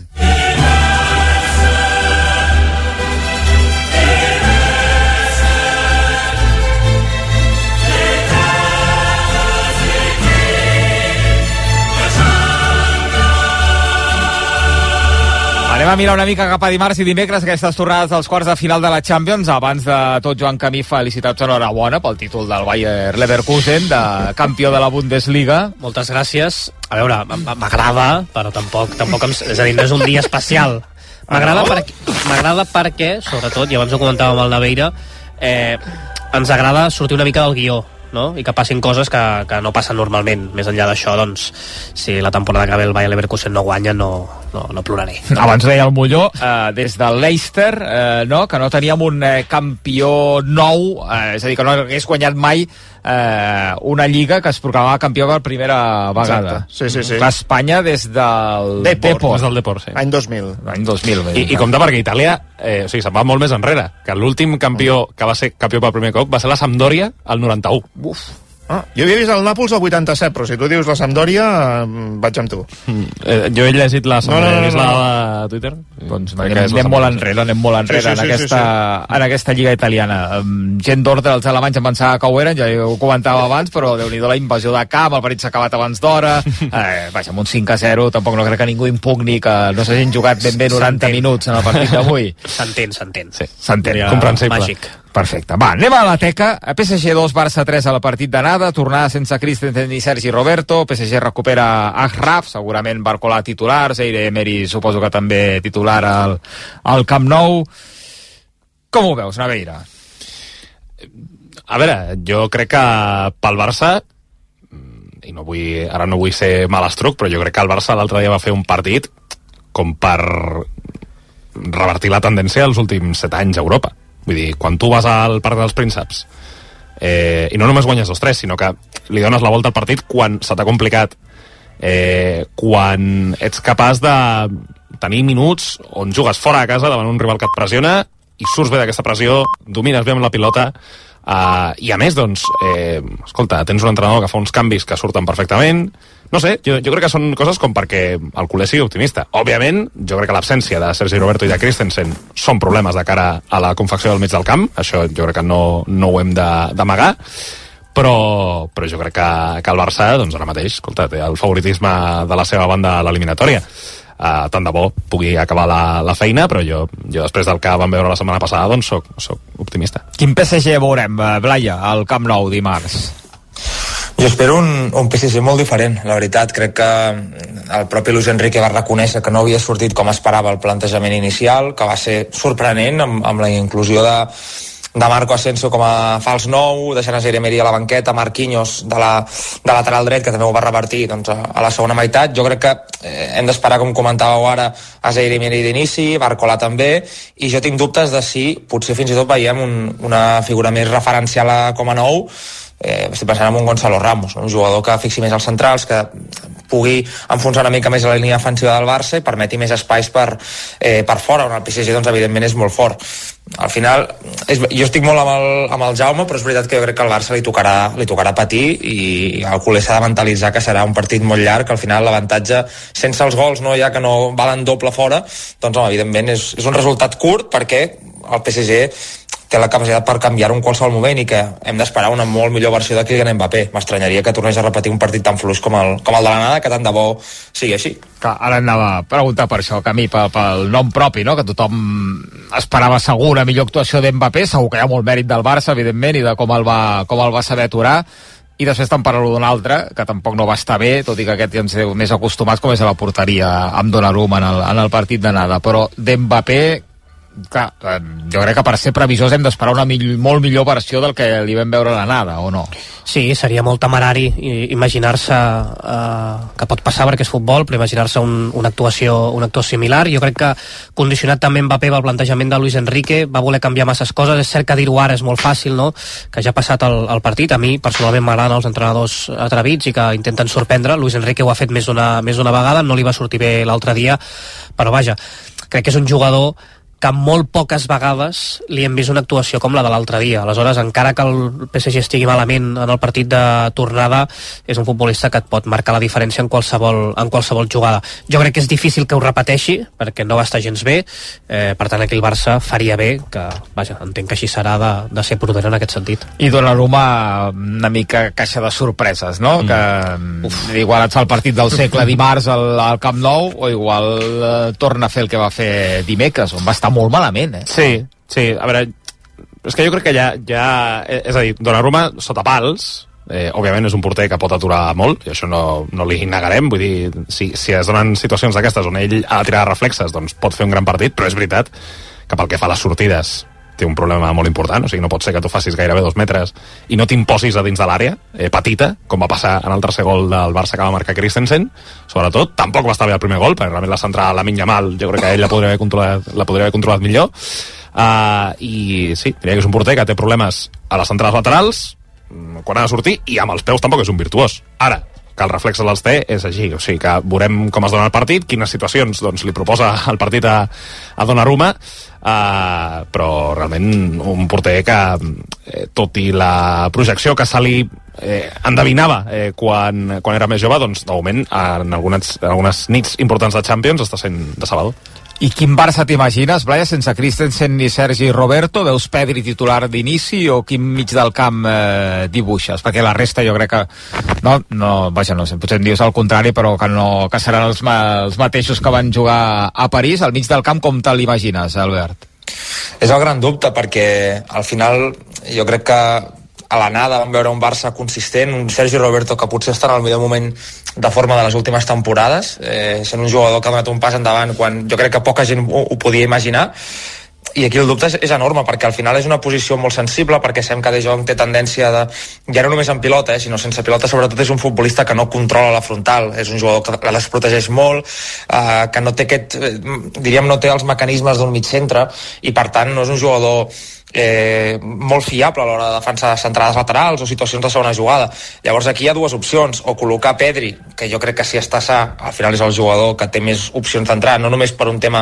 Anem a mirar una mica cap a dimarts i dimecres aquestes tornades dels quarts de final de la Champions. Abans de tot, Joan Camí, felicitats, enhorabona pel títol del Bayer Leverkusen, de campió de la Bundesliga. Moltes gràcies. A veure, m'agrada, però tampoc, tampoc em, és a dir, no és un dia especial. M'agrada no? perquè, m'agrada perquè, sobretot, i abans ho comentàvem amb el Naveira, eh, ens agrada sortir una mica del guió, no? I que passin coses que, que no passen normalment. Més enllà d'això, doncs, si la temporada que ve el Bayer Leverkusen no guanya, no, no, no ploraré. Abans deia el Molló, eh, des del Leicester, eh, no? Que no teníem un eh, campió nou, eh, és a dir, que no hagués guanyat mai eh, una lliga que es proclamava campió per primera vegada. Exacte. Sí, sí, sí. L'Espanya des del Depor. Depor. Des del Depor, sí. Any dos mil. Any dos mil. I, i compte perquè Itàlia, eh, o sigui, se'n va molt més enrere, que l'últim campió que va ser campió per primer cop va ser la Sampdoria al noranta-u. Uf. Ah, jo havia vist el Nàpols al vuitanta-set, però si tu dius la Sampdoria, vaig amb tu. Mm, eh, jo he llegit la Sampdoria, no, no, no, no, no. a Twitter. Doncs anem, anem molt enrere, anem molt enrere sí, sí, sí, en, aquesta, sí, sí. en aquesta lliga italiana. Um, gent d'ordre, els alemanys em pensava que ho eren, ja ho comentava abans, però Déu-n'hi-do la invasió de camp, el partit s'ha acabat abans d'hora, eh, vaja, amb un cinc a zero, tampoc no crec que ningú impugni que no s'hagin jugat ben bé noranta minuts en el partit d'avui. S'entén, s'entén. Sí, s'entén, ja, comprensible. Màgic. Perfecte. Va, anem a la teca. P S G dos, Barça tres al partit d'anada, tornada sense Christensen ni Sergi Roberto, P S G recupera Achraf, segurament Barcola titular, Zaire Emery suposo que també titular al, al Camp Nou. Com ho veus, Naveira? A veure, jo crec que pel Barça, i no vull, ara no vull ser malastruc, però jo crec que el Barça l'altre dia va fer un partit com per revertir la tendència dels últims set anys a Europa. Vull dir, quan tu vas al Parc dels Prínceps eh, i no només guanyes dos tres, sinó que li dones la volta al partit quan se t'ha complicat, eh, quan ets capaç de tenir minuts on jugues fora de casa davant un rival que et pressiona i surts bé d'aquesta pressió, domines bé amb la pilota, eh, i a més, doncs, eh, escolta, tens un entrenador que fa uns canvis que surten perfectament. No sé, jo, jo crec que són coses com perquè el culer sigui optimista. Òbviament, jo crec que l'absència de Sergi Roberto i de Christensen són problemes de cara a la confecció del mig del camp, això jo crec que no, no ho hem d'amagar, però, però jo crec que, que el Barça, doncs ara mateix, escolta, té el favoritisme de la seva banda a l'eliminatòria. Uh, tant de bo pugui acabar la, la feina, però jo, jo després del que vam veure la setmana passada, doncs soc, soc optimista. Quin P S G veurem, Blaya, al Camp Nou dimarts? Jo espero un, un P S G molt diferent, la veritat. Crec que el propi Luis Enrique va reconèixer que no havia sortit com esperava el plantejament inicial, que va ser sorprenent amb, amb la inclusió de, de Marco Asensio com a fals nou, deixant a Zaire Emery a la banqueta, Marquinhos de, la, de lateral dret, que també ho va revertir doncs, a, a la segona meitat. Jo crec que eh, hem d'esperar, com comentàveu ara, a Zaire Emery d'inici, Barcola també, i jo tinc dubtes de si potser fins i tot veiem un, una figura més referencial a, com a nou. Eh, estic pensant en un Gonzalo Ramos, un jugador que fixi més als centrals, que pugui enfonsar una mica més la línia defensiva del Barça i permeti més espais per, eh, per fora, on el P S G doncs, evidentment és molt fort. Al final, és, jo estic molt amb el, amb el Jaume, però és veritat que jo crec que al Barça li tocarà, li tocarà patir i el culer s'ha de mentalitzar que serà un partit molt llarg, que al final l'avantatge sense els gols, no, ja que no valen doble fora, doncs home, evidentment és, és un resultat curt perquè el P S G té la capacitat per canviar-ho en qualsevol moment i que hem d'esperar una molt millor versió de Kylian Mbappé. M'estranyaria que tornés a repetir un partit tan fluix com el, com el de l'anada, que tant de bo sigui així. Que ara anava a preguntar per això, que a mi, pel, pel nom propi, no? Que tothom esperava segur una millor actuació d'Mbappé, segur que hi ha molt mèrit del Barça, evidentment, i de com el va, com el va saber aturar, i després te'n parlo d'un altre, que tampoc no va estar bé, tot i que aquest ja ens heu més acostumats, com és a la porteria amb Donnarumma en el, en el partit d'anada. Però d'Mbappé, clar, jo crec que per ser previsors hem d'esperar una mill molt millor versió del que li vam veure a l'anada, o no? Sí, seria molt temerari imaginar-se eh, que pot passar perquè és futbol, però imaginar-se un, una, actuació, una actuació similar. Jo crec que condicionat també Mbappé pel plantejament de Luis Enrique, va voler canviar masses coses. És cert que dir-ho ara és molt fàcil, no? Que ja ha passat el, el partit. A mi personalment m'agraden els entrenadors atrevits i que intenten sorprendre. Luis Enrique ho ha fet més d'una més d'una vegada, no li va sortir bé l'altre dia, però vaja, crec que és un jugador que molt poques vegades li hem vist una actuació com la de l'altre dia. Aleshores, encara que el P S G estigui malament en el partit de tornada, és un futbolista que et pot marcar la diferència en qualsevol, en qualsevol jugada. Jo crec que és difícil que ho repeteixi, perquè no va estar gens bé, eh, per tant aquí el Barça faria bé, que vaja, entenc que així serà de, de ser prudent en aquest sentit. I Donnarumma una mica caixa de sorpreses, no? Mm. Que Uf. igual et fa el partit del segle dimarts al, al Camp Nou, o igual eh, torna a fer el que va fer dimecres, on va estar molt malament, eh? Sí, sí, a veure, és que jo crec que ja, ja és a dir, Donnarumma sota pals, eh, òbviament és un porter que pot aturar molt, i això no, no li negarem, vull dir, si, si es donen situacions d'aquestes on ell ha de tirar reflexes, doncs pot fer un gran partit, però és veritat que pel que fa a les sortides té un problema molt important, o sigui, no pot ser que tu facis gairebé dos metres i no t'imposis a dins de l'àrea, eh, petita, com va passar en el tercer gol del Barça que va marcar Christensen, sobretot, tampoc va estar bé el primer gol, perquè realment la centrada a Lamine Yamal, jo crec que ell la podria haver controlat, la podria haver controlat millor, uh, i sí, diria que és un porter que té problemes a les centrades laterals, quan ha de sortir, i amb els peus tampoc és un virtuós. Ara, que el reflex dels té és així, o sigui que veurem com es dona el partit, quines situacions doncs, li proposa el partit a, a Donnarumma, uh, però realment un porter que, eh, tot i la projecció que se li eh, endevinava eh, quan, quan era més jove, doncs de moment en algunes, en algunes nits importants de Champions està sent decebedor. I quin Barça t'imagines, Blaya, sense Christensen ni Sergi Roberto? Veus Pedri titular d'inici o quin mig del camp eh, dibuixes? Perquè la resta jo crec que no, no, vaja, no sé, potser em dius el contrari, però que, no, que seran els, ma, els mateixos que van jugar a París. Al mig del camp com te l'imagines, Albert? És el gran dubte, perquè al final jo crec que a l'anada vam veure un Barça consistent, un Sergi Roberto que potser està en el millor moment de forma de les últimes temporades, eh, sent un jugador que ha donat un pas endavant quan jo crec que poca gent ho, ho podia imaginar, i aquí el dubte és, és enorme, perquè al final és una posició molt sensible, perquè sabem que De Jong té tendència de, ja no només en pilota, eh, sinó sense pilota, sobretot és un futbolista que no controla la frontal, és un jugador que les protegeix molt, eh, que no té aquest, eh, diríem, no té els mecanismes d'un mig centre, i per tant no és un jugador eh, molt fiable a l'hora de defensar centrades laterals o situacions de segona jugada. Llavors aquí hi ha dues opcions, o col·locar Pedri, que jo crec que si està sa, al final és el jugador que té més opcions d'entrar, no només per un tema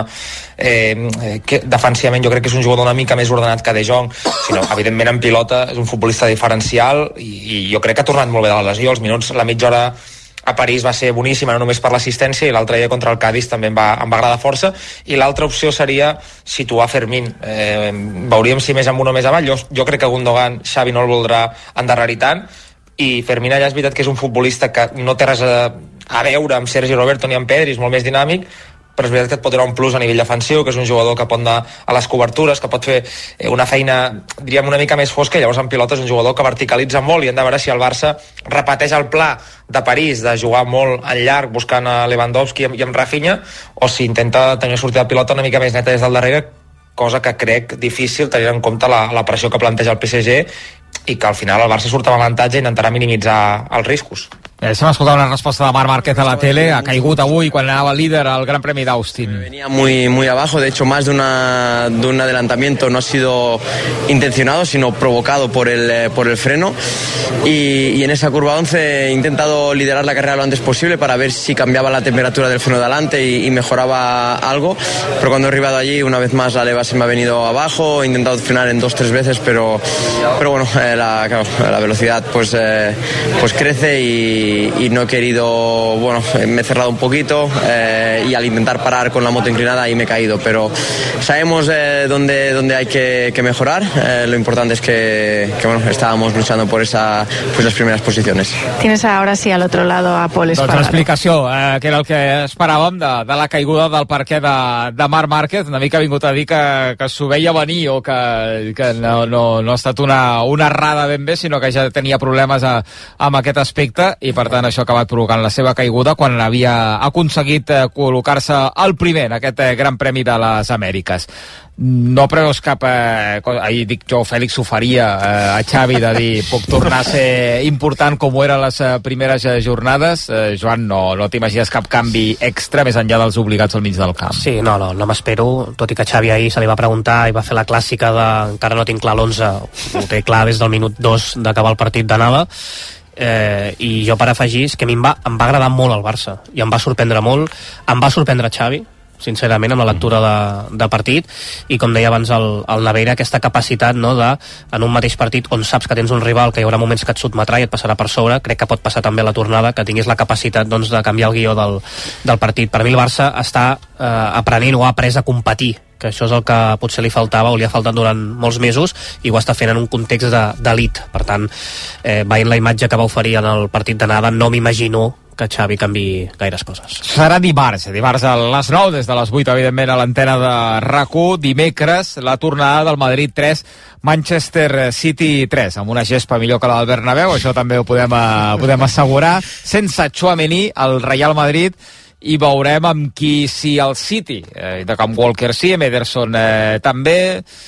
eh, que defensivament jo crec que és un jugador una mica més ordenat que De Jong, sinó evidentment en pilota és un futbolista diferencial, i, i jo crec que ha tornat molt bé de la lesió. Els minuts, la mitja hora a París va ser boníssima, no només per l'assistència, i l'altre dia contra el Cádiz també em va, em va agradar força, i l'altra opció seria situar Fermín. Eh, veuríem si més amunt o més avall. Jo, jo crec que Gundogan, Xavi no el voldrà endarrerir tant, i Fermín allà és veritat que és un futbolista que no té res a, a veure amb Sergi Roberto ni amb Pedri, és molt més dinàmic, però és veritat que et pot donar un plus a nivell defensiu, que és un jugador que pot anar a les cobertures, que pot fer una feina, diríem, una mica més fosca, i llavors en pilota és un jugador que verticalitza molt, i hem de veure si el Barça repeteix el pla de París, de jugar molt en llarg buscant a Lewandowski i amb Rafinha, o si intenta tenir sortida de pilota una mica més neta des del darrere, cosa que crec difícil tenint en compte la, la pressió que planteja el P S G, i que al final el Barça surt amb avantatge i intentarà minimitzar els riscos. Eh, Deixa'm escoltar una respuesta de Marc Márquez a la tele. Ha caigut avui quan anava líder al Gran Premio de Austin. Venía muy, muy abajo, de hecho más de, una, de un adelantamiento no ha sido intencionado, sino provocado por el, por el freno, y, y en esa curva once he intentado liderar la carrera lo antes posible para ver si cambiaba la temperatura del freno de adelante y, y mejoraba algo, pero cuando he arribado allí una vez más la leva se me ha venido abajo, he intentado frenar en dos tres veces, pero, pero bueno, eh, la, claro, la velocidad pues, eh, pues crece y y no he querido, bueno, me he cerrado un poquito eh, y al intentar parar con la moto inclinada ahí me he caído, pero sabemos eh, dónde, dónde hay que, que mejorar, eh, lo importante es que, que bueno, estábamos luchando por esa, pues las primeras posiciones. Tienes ahora sí al otro lado a Pol Espargaró. Doncs l'explicació, eh, que era el que esperàvem de, de la caiguda del parquet de, de Marc Márquez, una mica ha vingut a dir que, que s'ho veia venir o que, que no, no, no ha estat una, una errada ben bé, sinó que ja tenia problemes a, amb aquest aspecte, i per tant això ha acabat provocant la seva caiguda quan havia aconseguit eh, col·locar-se al primer en aquest eh, Gran Premi de les Amèriques. No preveus cap... Eh, ahir dic jo, Fèlix ho faria eh, a Xavi de dir puc tornar a ser important com ho eren les eh, primeres eh, jornades. Eh, Joan, no, no t'imagines cap canvi extra més enllà dels obligats al mig del camp? Sí, no, no, no m'espero, tot i que Xavi ahir se li va preguntar i va fer la clàssica de encara no tinc clar l'onze, ho té clar des del minut dos d'acabar el partit d'anada. Eh, i jo per afegir és que a mi em va, em va agradar molt el Barça i em va sorprendre molt, em va sorprendre Xavi sincerament amb la lectura de, de partit, i com deia abans el, el Naveira, aquesta capacitat, no, de, en un mateix partit on saps que tens un rival que hi haurà moments que et sotmetrà i et passarà per sobre, crec que pot passar també a la tornada, que tinguis la capacitat, doncs, de canviar el guió del, del partit. Per mi el Barça està eh, aprenent o ha après a competir, que això és el que potser li faltava o li ha faltat durant molts mesos, i ho està fent en un context d'elit. Per tant, eh, veient la imatge que va oferir en el partit d'anada, no m'imagino que Xavi canvi gaires coses. Serà dimarts, dimarts a les nou, des de les vuit, evidentment, a l'antena de RAC u. Dimecres, la tornada del Madrid tres, Manchester City tres, amb una gespa millor que la del Bernabéu, això també ho podem, uh, podem assegurar, sense Tchouaméni, el Real Madrid, i veurem amb qui, si el City, eh, de Camp Walker sí, amb Ederson eh, també,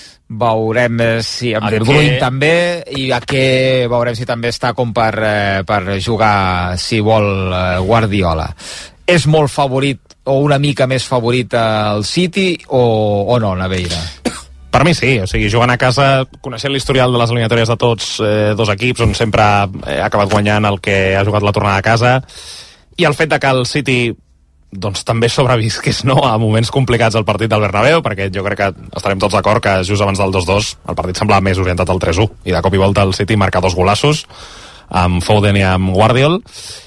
veurem si amb De Bruyne també, i a què veurem si també està com per, eh, per jugar, si vol, eh, Guardiola. És molt favorit o una mica més favorit el City o, o no, Naveira? Per mi sí, o sigui, jugant a casa, coneixent l'historial de les eliminatòries de tots eh, dos equips, on sempre ha acabat guanyant el que ha jugat la tornada a casa, i el fet de que el City doncs també sobrevisqués, no?, a moments complicats al partit del Bernabéu, perquè jo crec que estarem tots d'acord que just abans del dos dos el partit semblava més orientat al tres u, i de cop i volta el City marca dos golassos amb Foden i amb Guardiol,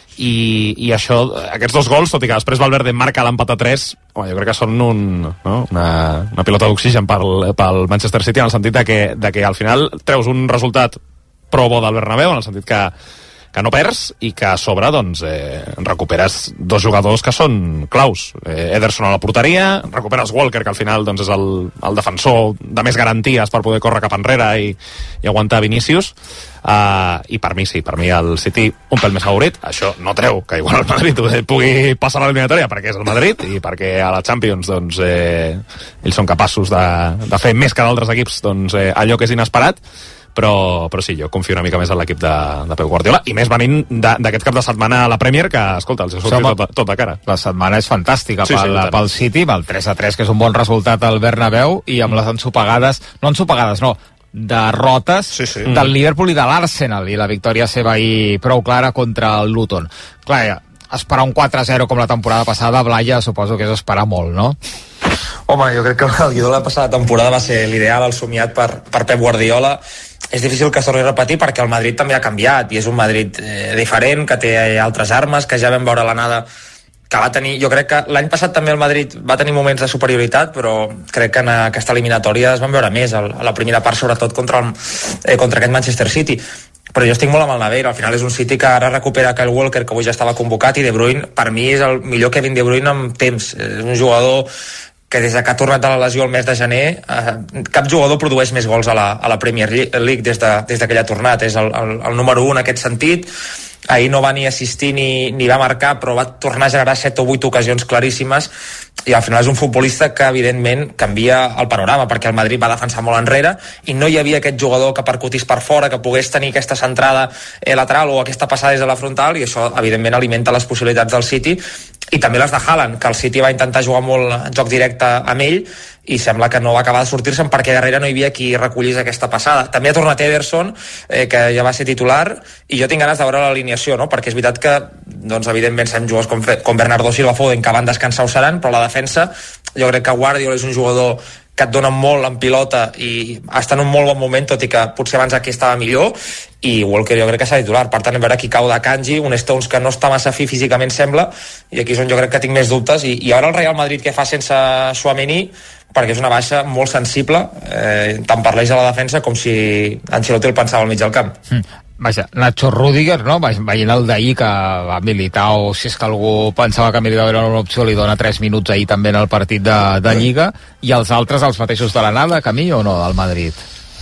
i, i això, aquests dos gols, tot i que després Valverde marca l'empat a tres, home, jo crec que són un, no? una, una pilota d'oxigen pel, pel Manchester City, en el sentit de que, de que al final treus un resultat prou bo del Bernabéu, en el sentit que que no perds i que a sobre doncs, eh, recuperes dos jugadors que són claus. Eh, Ederson a la porteria, recuperes Walker, que al final doncs, és el, el defensor de més garanties per poder córrer cap enrere i, i aguantar Vinícius. Uh, I per mi sí, per mi el City un pèl més favorit. Això no treu que igual el Madrid pugui passar l'eliminatòria perquè és el Madrid i perquè a la Champions doncs, eh, ells són capaços de, de fer més que d'altres equips doncs, eh, allò que és inesperat. Però, però sí, jo confio una mica més en l'equip de, de Pep Guardiola, i més venint d'aquest cap de setmana a la Premier, que, escolta, els ha sortit tot, tot de cara. La setmana és fantàstica sí, pel, sí, pel City, amb el tres a tres, que és un bon resultat al Bernabéu, i amb les ensopegades, no ensopegades, no, derrotes sí, sí. del Liverpool i de l'Arsenal, i la victòria seva ahir prou clara contra el Luton. Clar, esperar un quatre a zero com la temporada passada, Blaya, suposo que és esperar molt, no? Home, jo crec que el guió de la passada temporada va ser l'ideal, el somiat per, per Pep Guardiola. És difícil que es torni a repetir perquè el Madrid també ha canviat i és un Madrid eh, diferent, que té altres armes, que ja vam veure l'anada que va tenir. Jo crec que l'any passat també el Madrid va tenir moments de superioritat, però crec que en aquesta eliminatòria es van veure més, a la primera part sobretot contra, el, eh, contra aquest Manchester City. Però jo estic molt amb el Naveira, al final és un City que ara recupera Kyle Walker, que avui ja estava convocat, i De Bruyne, per mi és el millor Kevin De Bruyne amb temps. És un jugador que des que ha tornat de la lesió el mes de gener, eh, cap jugador produeix més gols a la, a la Premier League des de, des de que ell ha tornat. És el, el, el número un en aquest sentit. Ahir no va ni assistir ni, ni va marcar, però va tornar a generar set o vuit ocasions claríssimes, i al final és un futbolista que evidentment canvia el panorama, perquè el Madrid va defensar molt enrere i no hi havia aquest jugador que percutís per fora, que pogués tenir aquesta centrada eh, lateral o aquesta passada des de la frontal, i això evidentment alimenta les possibilitats del City, i també les de Haaland, que el City va intentar jugar molt en joc directe amb ell i sembla que no va acabar de sortir-se'n perquè darrere no hi havia qui recollís aquesta passada. També ha tornat Ederson, eh, que ja va ser titular, i jo tinc ganes de veure l'alineació, no? Perquè és veritat que doncs, evidentment sabem jugadors com, com Bernardo Silva, Foden, que van descansar o seran, però la defensa, jo crec que Guardiola és un jugador que et dona molt en pilota i està en un molt bon moment, tot i que potser abans aquí estava millor, i Walker jo crec que serà titular. Per tant, a veure qui cau de Kanji, un Stones que no està massa fi físicament, sembla, i aquí és on jo crec que tinc més dubtes, i, i ara el Real Madrid que fa sense Tchouaméni, perquè és una baixa molt sensible, eh, tant per l'eix de la defensa com si Ancelotti el pensava al mig del camp. Mm. Vaja, Nacho Rüdiger, no? Veient el d'ahir que va militar, o si és que algú pensava que Militao era una opció, li dona tres minuts ahir també en el partit de, de Lliga, i els altres els mateixos de l'anada, Camí, o no, del Madrid?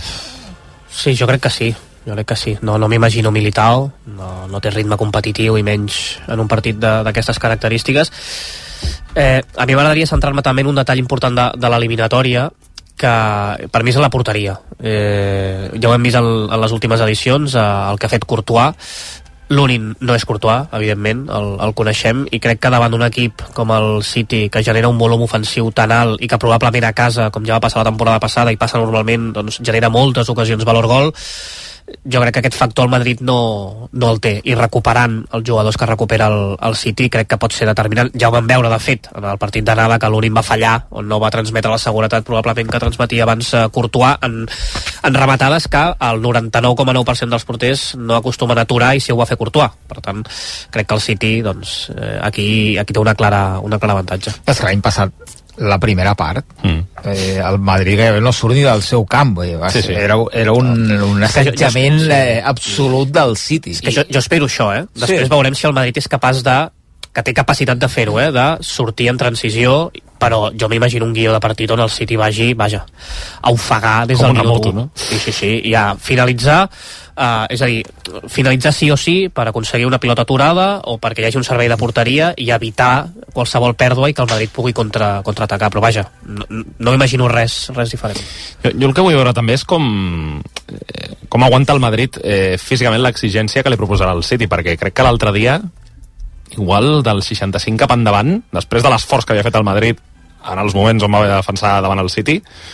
Sí, jo crec que sí. Jo crec que sí. No, no m'imagino Militao, no, no té ritme competitiu i menys en un partit d'aquestes característiques. Eh, a mi m'agradaria centrar-me també en un detall important de, de l'eliminatòria, que per mi és la porteria. Eh, ja ho hem vist en, en les últimes edicions, eh, el que ha fet Courtois. L'únic no és Courtois, evidentment, el, el coneixem, i crec que davant d'un equip com el City, que genera un volum ofensiu tan alt i que probablement a casa, com ja va passar la temporada passada i passa normalment, doncs genera moltes ocasions valor gol, jo crec que aquest factor el Madrid no, no el té, i recuperant els jugadors que recupera el, el City crec que pot ser determinant. Ja ho vam veure de fet en el partit d'anada, que l'únic va fallar, on no va transmetre la seguretat probablement que transmetia abans Courtois, en, en rematades que el noranta-nou coma nou per cent dels porters no acostumen a aturar, i si ho va fer Courtois. Per tant, crec que el City doncs, eh, aquí, aquí té una clara, una clara avantatge. És que l'any passat la primera part, mm. eh, el Madrid no surt ni del seu camp, eh, va ser, sí, sí. Era, era un, un assetjament sí. eh, absolut del City. És que jo, jo espero això, eh? Després sí. veurem si el Madrid és capaç de, que té capacitat de fer-ho, eh? De sortir en transició, però jo m'imagino un guió de partit on el City vagi, vaja, a ofegar des del minut u. No? Sí, sí, sí, i a finalitzar, uh, és a dir, finalitzar sí o sí per aconseguir una pilota aturada o perquè hi hagi un servei de porteria i evitar qualsevol pèrdua i que el Madrid pugui contra, contraatacar, però vaja, no, no m'imagino res, res diferent. Jo, jo el que vull veure també és com, eh, com aguanta el Madrid eh, físicament l'exigència que li proposarà el City, perquè crec que l'altre dia igual del seixanta-cinc cap endavant, després de l'esforç que havia fet el Madrid en els moments on va haver de defensar davant el City,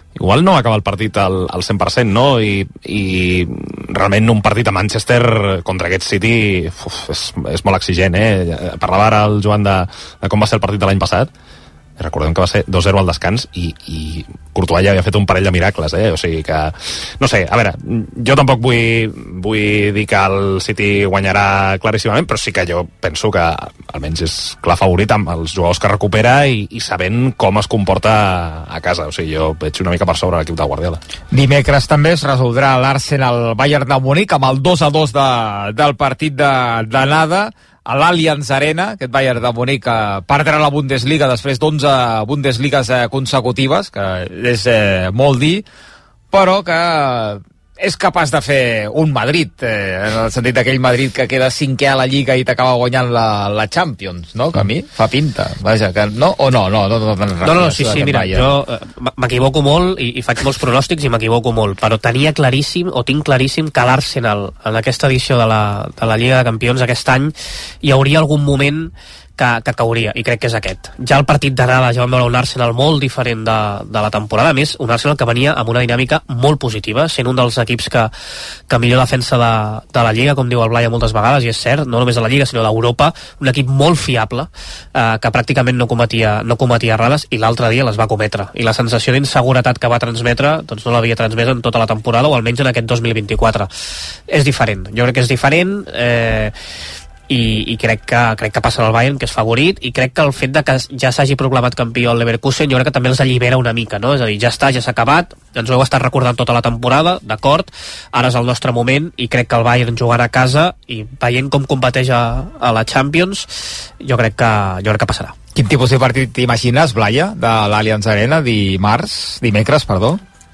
igual no acaba el partit al, al cent per cent, no? I, i realment un partit a Manchester contra aquest City uf, és, és molt exigent, eh? Parlava ara el Joan de, de com va ser el partit de l'any passat. Recordem que va ser dos zero al descans i, i Courtois ja havia fet un parell de miracles, eh? O sigui que, no sé, a veure, jo tampoc vull, vull dir que el City guanyarà claríssimament, però sí que jo penso que almenys és clar favorit amb els jugadors que recupera i, i sabent com es comporta a casa. O sigui, jo veig una mica per sobre l'equip de Guardiola. Dimecres també es resoldrà l'Arsenal Bayern de Múnich amb el dos a dos de, del partit de, de nada a l'Allianz Arena. Aquest Bayern de Múnich eh, perdrà la Bundesliga després d'onze Bundesligues eh, consecutives, que és eh, molt dir, però que és capaç de fer un Madrid, eh, en el sentit d'aquell Madrid que queda cinquè a la Lliga i t'acaba guanyant la, la Champions, no? Que a mi fa pinta, vaja, que no, o no, no, no, no, no, no, no sí, sí, mira, Bayern. Jo eh, m'equivoco molt i, i faig molts pronòstics i m'equivoco molt, però tenia claríssim, o tinc claríssim, que l'Arsenal, en aquesta edició de la, de la Lliga de Campions aquest any, hi hauria algun moment que, que cauria, i crec que és aquest. Ja el partit d'anada ja vam veure un Arsenal molt diferent de, de la temporada, a més, un Arsenal que venia amb una dinàmica molt positiva, sent un dels equips que, que millor defensa de, de la Lliga, com diu el Blai moltes vegades, i és cert, no només de la Lliga, sinó d'Europa, un equip molt fiable, eh, que pràcticament no cometia, no cometia errades, i l'altre dia les va cometre. I la sensació d'inseguretat que va transmetre, doncs no l'havia transmès en tota la temporada, o almenys en aquest dos mil vint-i-quatre. És diferent, jo crec que és diferent, eh, i, i crec que crec que passa al Bayern, que és favorit, i crec que el fet de que ja s'hagi proclamat campió el Leverkusen, jo crec que també els allibera una mica, no? És a dir, ja està, ja s'ha acabat, ens ho heu estat recordant tota la temporada, d'acord, ara és el nostre moment, i crec que el Bayern jugarà a casa, i veient com competeix a, a la Champions, jo crec que, jo crec que passarà. Quin tipus de partit t'imagines, Blaya, de l'Allianz Arena, dimarts, dimecres, perdó?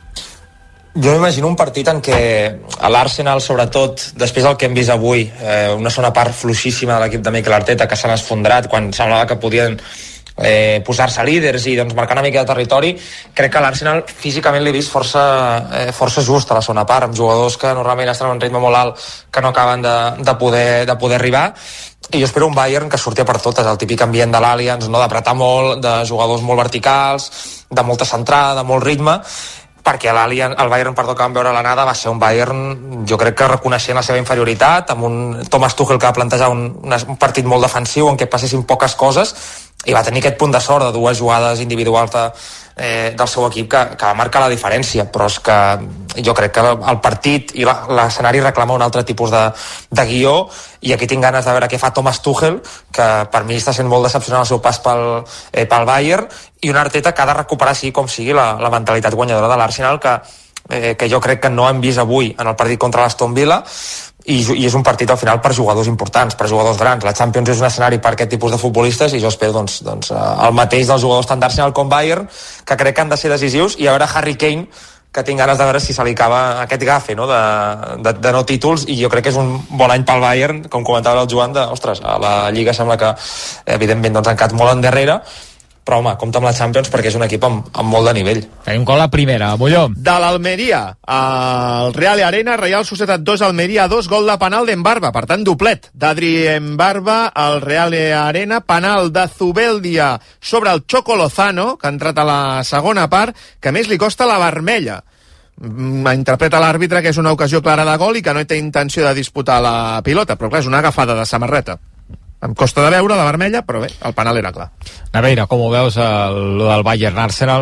Jo m'imagino un partit en què l'Arsenal, sobretot, després del que hem vist avui, eh, una segona part fluixíssima de l'equip de Mikel Arteta, que s'han esfondrat quan semblava que podien eh, posar-se líders i doncs, marcar una mica de territori, crec que l'Arsenal físicament l'he vist força, eh, força just a la segona part, amb jugadors que normalment estan en un ritme molt alt, que no acaben de, de, poder, de poder arribar, i jo espero un Bayern que surti per totes, el típic ambient de l'Allianz, no? D'apretar molt, de jugadors molt verticals, de molta centrada, de molt ritme, perquè l'Allianz, el Bayern, perdó, que vam veure a l'anada va ser un Bayern, jo crec que reconeixent la seva inferioritat, amb un Thomas Tuchel que va plantejar un, un partit molt defensiu en què passessin poques coses, i va tenir aquest punt de sort de dues jugades individuals de, eh, del seu equip que, que va marcar la diferència, però és que jo crec que el partit i l'escenari reclama un altre tipus de, de guió, i aquí tinc ganes de veure què fa Thomas Tuchel, que per mi està sent molt decepcionant el seu pas pel, eh, pel Bayern, i un Arteta que ha de recuperar sí com sigui la, la mentalitat guanyadora de l'Arsenal, que, eh, que jo crec que no hem vist avui en el partit contra l'Aston Villa, i, i és un partit al final per jugadors importants, per jugadors grans. La Champions és un escenari per aquest tipus de futbolistes, i jo espero doncs, doncs, el mateix dels jugadors tant d'Arsenal com Bayern, que crec que han de ser decisius, i a veure Harry Kane, que tinc ganes de veure si se li acaba aquest gafe, no? de, de, de no títols, i jo crec que és un bon any pel Bayern, com comentava el Joan, de, ostres, a la Lliga sembla que evidentment doncs, han quedat molt endarrere, però home, compta amb la Champions perquè és un equip amb, amb molt de nivell. Tenim com la primera, Molló. De l'Almeria al Real Arena, Real Societat dos, Almeria dos, gol de penal d'Embarba, per tant doblet d'Adri Embarba al Real Arena, penal de Zubeldia sobre el Choco Lozano, que ha entrat a la segona part, que a més li costa la vermella. Interpreta l'àrbitre que és una ocasió clara de gol i que no té intenció de disputar la pilota, però clar, és una agafada de samarreta. Em costa de veure la vermella, però bé, el penal era clar. Naveira, com ho veus, el del Bayern-Arsenal?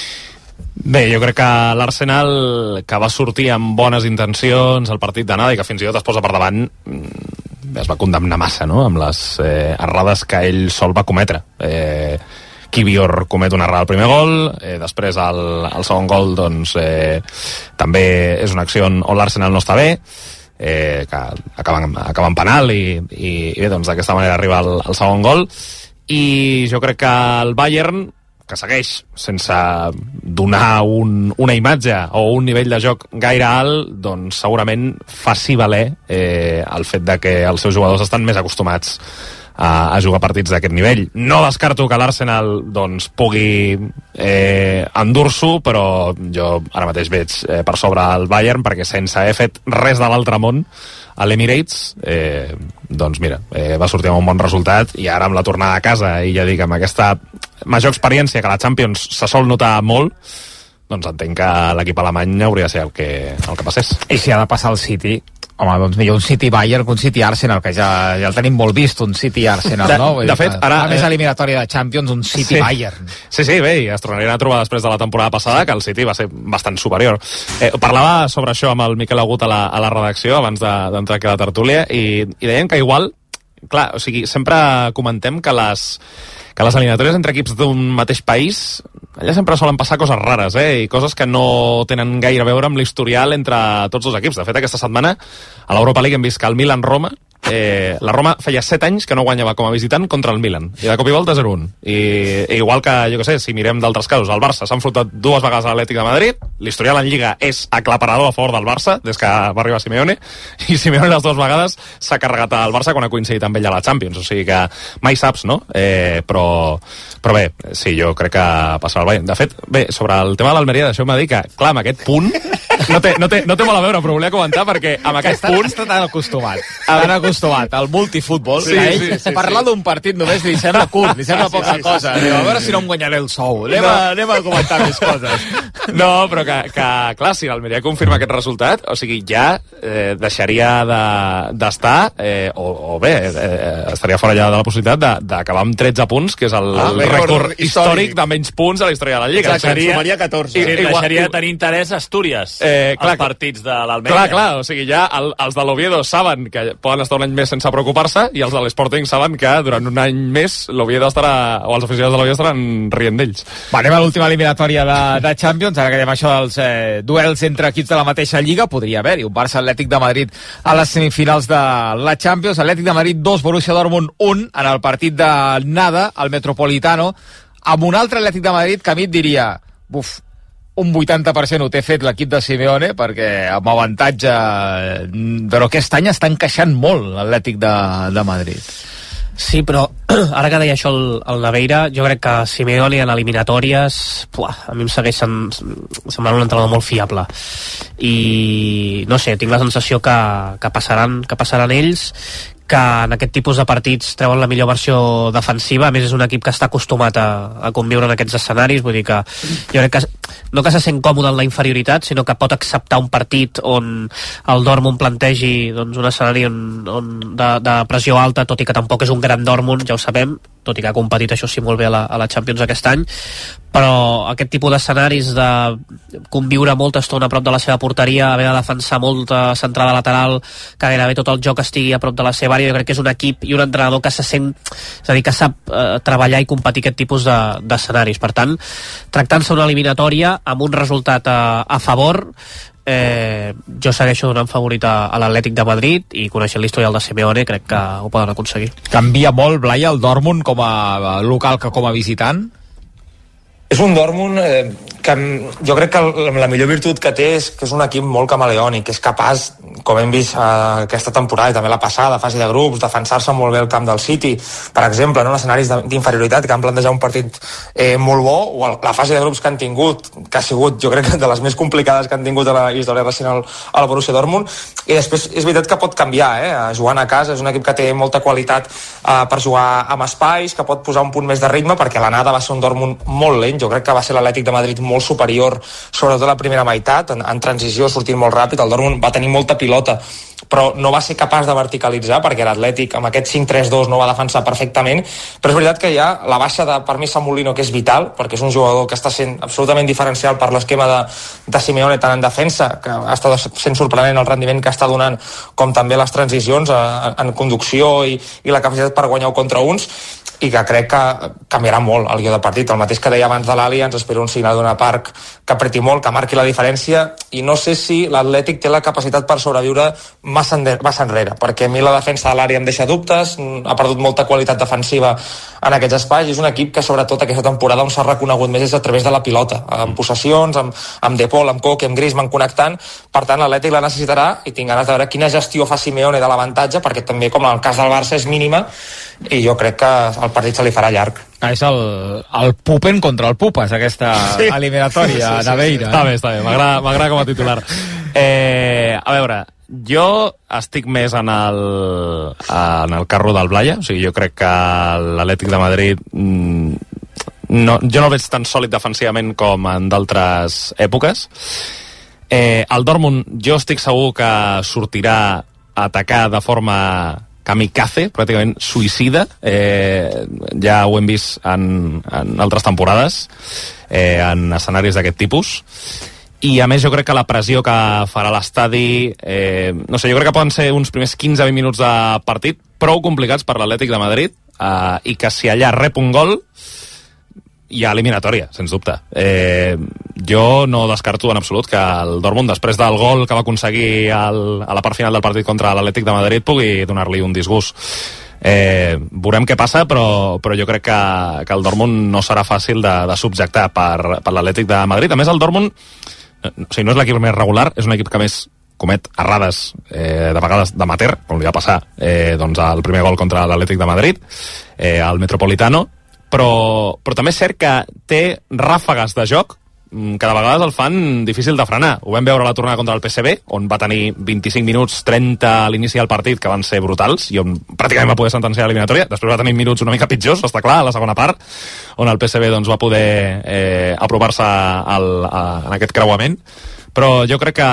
Bé, jo crec que l'Arsenal, que va sortir amb bones intencions al partit d'anada i que fins i tot es posa per davant, es va condemnar massa, no?, amb les eh, errades que ell sol va cometre. Eh, Kivior comet una errada al primer gol, eh, després el, el segon gol doncs, eh, també és una acció on, on l'Arsenal no està bé, eh, que acaben, acaben penal i, i, i bé, doncs d'aquesta manera arriba el, el segon gol, i jo crec que el Bayern, que segueix sense donar un, una imatge o un nivell de joc gaire alt, doncs segurament faci valer eh, el fet de que els seus jugadors estan més acostumats a, a jugar partits d'aquest nivell. No descarto que l'Arsenal doncs, pugui eh, endur-s'ho, però jo ara mateix veig eh, per sobre el Bayern, perquè sense haver fet res de l'altre món a l'Emirates, eh, doncs mira, eh, va sortir amb un bon resultat, i ara amb la tornada a casa, i ja dic, amb aquesta major experiència, que la Champions se sol notar molt, doncs entenc que l'equip alemany hauria de ser el que, el que passés. I si ha de passar el City, home, doncs millor un City-Bayern que un City-Arsenal, que ja, ja el tenim molt vist, un City-Arsenal, de, no? De fet, ara... A més eliminatòria de Champions, un City-Bayern. Sí, sí, sí, bé, i es tornaria a trobar després de la temporada passada que el City va ser bastant superior. Eh, parlava sobre això amb el Miquel Agut a la, a la redacció abans d'entrar aquí a la tertúlia i, i deien que igual, clar, o sigui, sempre comentem que les que les eliminatòries entre equips d'un mateix país allà sempre solen passar coses rares, eh? I coses que no tenen gaire a veure amb l'historial entre tots dos equips. De fet, aquesta setmana a l'Europa League hem vist que el Milan-Roma Eh, la Roma feia set anys que no guanyava com a visitant contra el Milan, i de cop i volta zero un. I, i igual que, jo què sé, si mirem d'altres casos, el Barça s'ha enfrontat dues vegades a l'Atlètic de Madrid, l'historial en Lliga és aclaparador a favor del Barça des que va arribar Simeone, i Simeone les dues vegades s'ha carregat al Barça quan ha coincidit amb ell a la Champions, o sigui que mai saps, no? Eh, però, però bé, sí, jo crec que passarà el Bayern. De fet, bé, sobre el tema de l'Almeria, deixeu-me dir que, clar, amb aquest punt no té, no té, no té molt a veure, però volia comentar perquè amb aquest està, punt... Està tan acostumat, tan acostumat al multifutbol, sí, que ell sí, sí, parlar sí. d'un partit només li sembla curt, li sembla Sí, poca sí, sí, cosa. sí, sí, Diu, a veure sí. si no em guanyaré el sou. Anem, No. a, anem a comentar més coses. No, però que, que clar, si l'Almeria confirma aquest resultat, o sigui, ja eh, deixaria d'estar, de, eh, o, o bé, eh, estaria fora ja de la possibilitat d'acabar amb tretze punts, que és el Ah, rècord rècord històric. històric de menys punts a la història de la Lliga. Exacte, en sumaria catorze. I, Sí, igual- deixaria de tenir interès a Astúries, Eh, clar, els partits de l'Almeria. Clar, clar, o sigui, ja el, els de l'Oviedo saben que poden estar un any més sense preocupar-se i els de l'Sporting saben que durant un any més l'Oviedo estarà, o els aficionats de l'Oviedo estaran rient d'ells. Va, anem a l'última eliminatòria de, de Champions, ara que dèiem això dels eh, duels entre equips de la mateixa Lliga, podria haver-hi un Barça-Atlètic de Madrid a les semifinals de la Champions, Atlètic de Madrid dos, Borussia Dortmund un, en el partit de Nada, al Metropolitano, amb un altre Atlètic de Madrid que a mi et diria, buf, un vuitanta per cent ho té fet l'equip de Simeone, perquè amb avantatge, però aquest any està encaixant molt l'Atlètic de, de Madrid. Sí, però ara que deia això el, el Naveira, jo crec que Simeone en eliminatòries, puah, a mi em segueix sem semblant un entrenador molt fiable. I no sé, tinc la sensació que, que, passaran, que passaran ells, que en aquest tipus de partits treuen la millor versió defensiva. A més, és un equip que està acostumat a, a conviure en aquests escenaris, vull dir que jo crec que no que se sent còmode en la inferioritat, sinó que pot acceptar un partit on el Dortmund plantegi doncs, un escenari on, on de, de pressió alta, tot i que tampoc és un gran Dortmund, ja ho sabem, tot i que ha competit això sí molt bé a la, a la Champions aquest any, però aquest tipus d'escenaris de conviure molta estona a prop de la seva porteria, haver de defensar molta centrada lateral, que gairebé tot el joc estigui a prop de la seva àrea, jo crec que és un equip i un entrenador que se sent, és a dir, que sap eh, treballar i competir aquest tipus d'escenaris. Per tant, tractant-se una eliminatòria amb un resultat a, a favor, eh, jo segueixo donant favorit a, a l'Atlètic de Madrid, i coneixent l'historial de Simeone crec que ho poden aconseguir. Canvia molt, Blai, el Dortmund com a local que com a visitant? És un Dortmund eh, que jo crec que el, la millor virtut que té és que és un equip molt camaleònic, que és capaç, com hem vist eh, aquesta temporada i també la passada, fase de grups, defensar-se molt bé el camp del City, per exemple, no? En escenaris d'inferioritat, que han plantejat un partit eh, molt bo, o la fase de grups que han tingut, que ha sigut, jo crec, de les més complicades que han tingut a la història recent al, al Borussia Dortmund, i després és veritat que pot canviar, eh? Jugant a casa, és un equip que té molta qualitat eh, per jugar amb espais, que pot posar un punt més de ritme, perquè la Nada va ser un Dortmund molt lent, jo crec que va ser l'Atlètic de Madrid molt superior, sobretot la primera meitat, en, en transició, sortint molt ràpid, el Dortmund va tenir molta pilota, però no va ser capaç de verticalitzar, perquè l'Atlètic amb aquest cinc tres dos no va defensar perfectament, però és veritat que hi ha la baixa de, per mi, Samulino, que és vital, perquè és un jugador que està sent absolutament diferencial per l'esquema de, de Simeone, tant en defensa, que ha estat sent sorprenent el rendiment que està donant, com també les transicions en, en conducció i, i la capacitat per guanyar contra uns, i que crec que canviarà molt el guió de partit. El mateix que deia abans de l'Ali, ens espera un signal d'una Parc que apreti molt, que marqui la diferència, i no sé si l'Atlètic té la capacitat per sobreviure massa, massa enrere, perquè a mi la defensa de l'àrea em deixa dubtes, ha perdut molta qualitat defensiva en aquests espais, i és un equip que sobretot aquesta temporada on s'ha reconegut més és a través de la pilota, amb possessions, amb, amb De Paul, amb Koke, amb Griezmann connectant. Per tant, l'Atlètic la necessitarà, i tinc ganes de veure quina gestió fa Simeone de l'avantatge, perquè també, com en el cas del Barça, és mínima, i jo crec que el partit se li farà llarg. Ah, és el, el Pupen contra el Pupas, aquesta sí. eliminatòria, sí, sí, sí, Naveira. Sí, sí. Està bé, està bé, m'agrada com a titular. Eh, a veure, jo estic més en el, en el carro del Blaya, o sigui, jo crec que l'Atlètic de Madrid mm, no, jo no el veig tan sòlid defensivament com en d'altres èpoques. Eh, el Dortmund jo estic segur que sortirà a atacar de forma kamikaze, pràcticament suïcida. Eh, ja ho hem vist en, en altres temporades, eh, en escenaris d'aquest tipus. I a més jo crec que la pressió que farà l'estadi, eh, no sé, jo crec que poden ser uns primers quinze a vint minuts de partit prou complicats per l'Atlètic de Madrid, eh, i que si allà rep un gol hi ha eliminatòria, sens dubte. Eh, jo no descarto en absolut que el Dortmund, després del gol que va aconseguir al, a la part final del partit contra l'Atlètic de Madrid, pugui donar-li un disgust. Eh, veurem què passa, però, però jo crec que, que el Dortmund no serà fàcil de, de subjectar per, per l'Atlètic de Madrid. A més, el Dortmund, o sigui, no és l'equip més regular, és un equip que més comet errades, eh, de vegades d'amateur, com li va passar eh, doncs, el primer gol contra l'Atlètic de Madrid, eh, al Metropolitano, però, però també és cert que té ràfegues de joc que de vegades el fan difícil de frenar. Ho vam veure a la tornada contra el P S V, on va tenir vint-i-cinc minuts, trenta a l'inici del partit, que van ser brutals, i on pràcticament va poder sentenciar l'eliminatòria. Després va tenir minuts una mica pitjors, està clar, a la segona part, on el P S V doncs, va poder eh, aprovar-se al, a, en aquest creuament. Però jo crec que,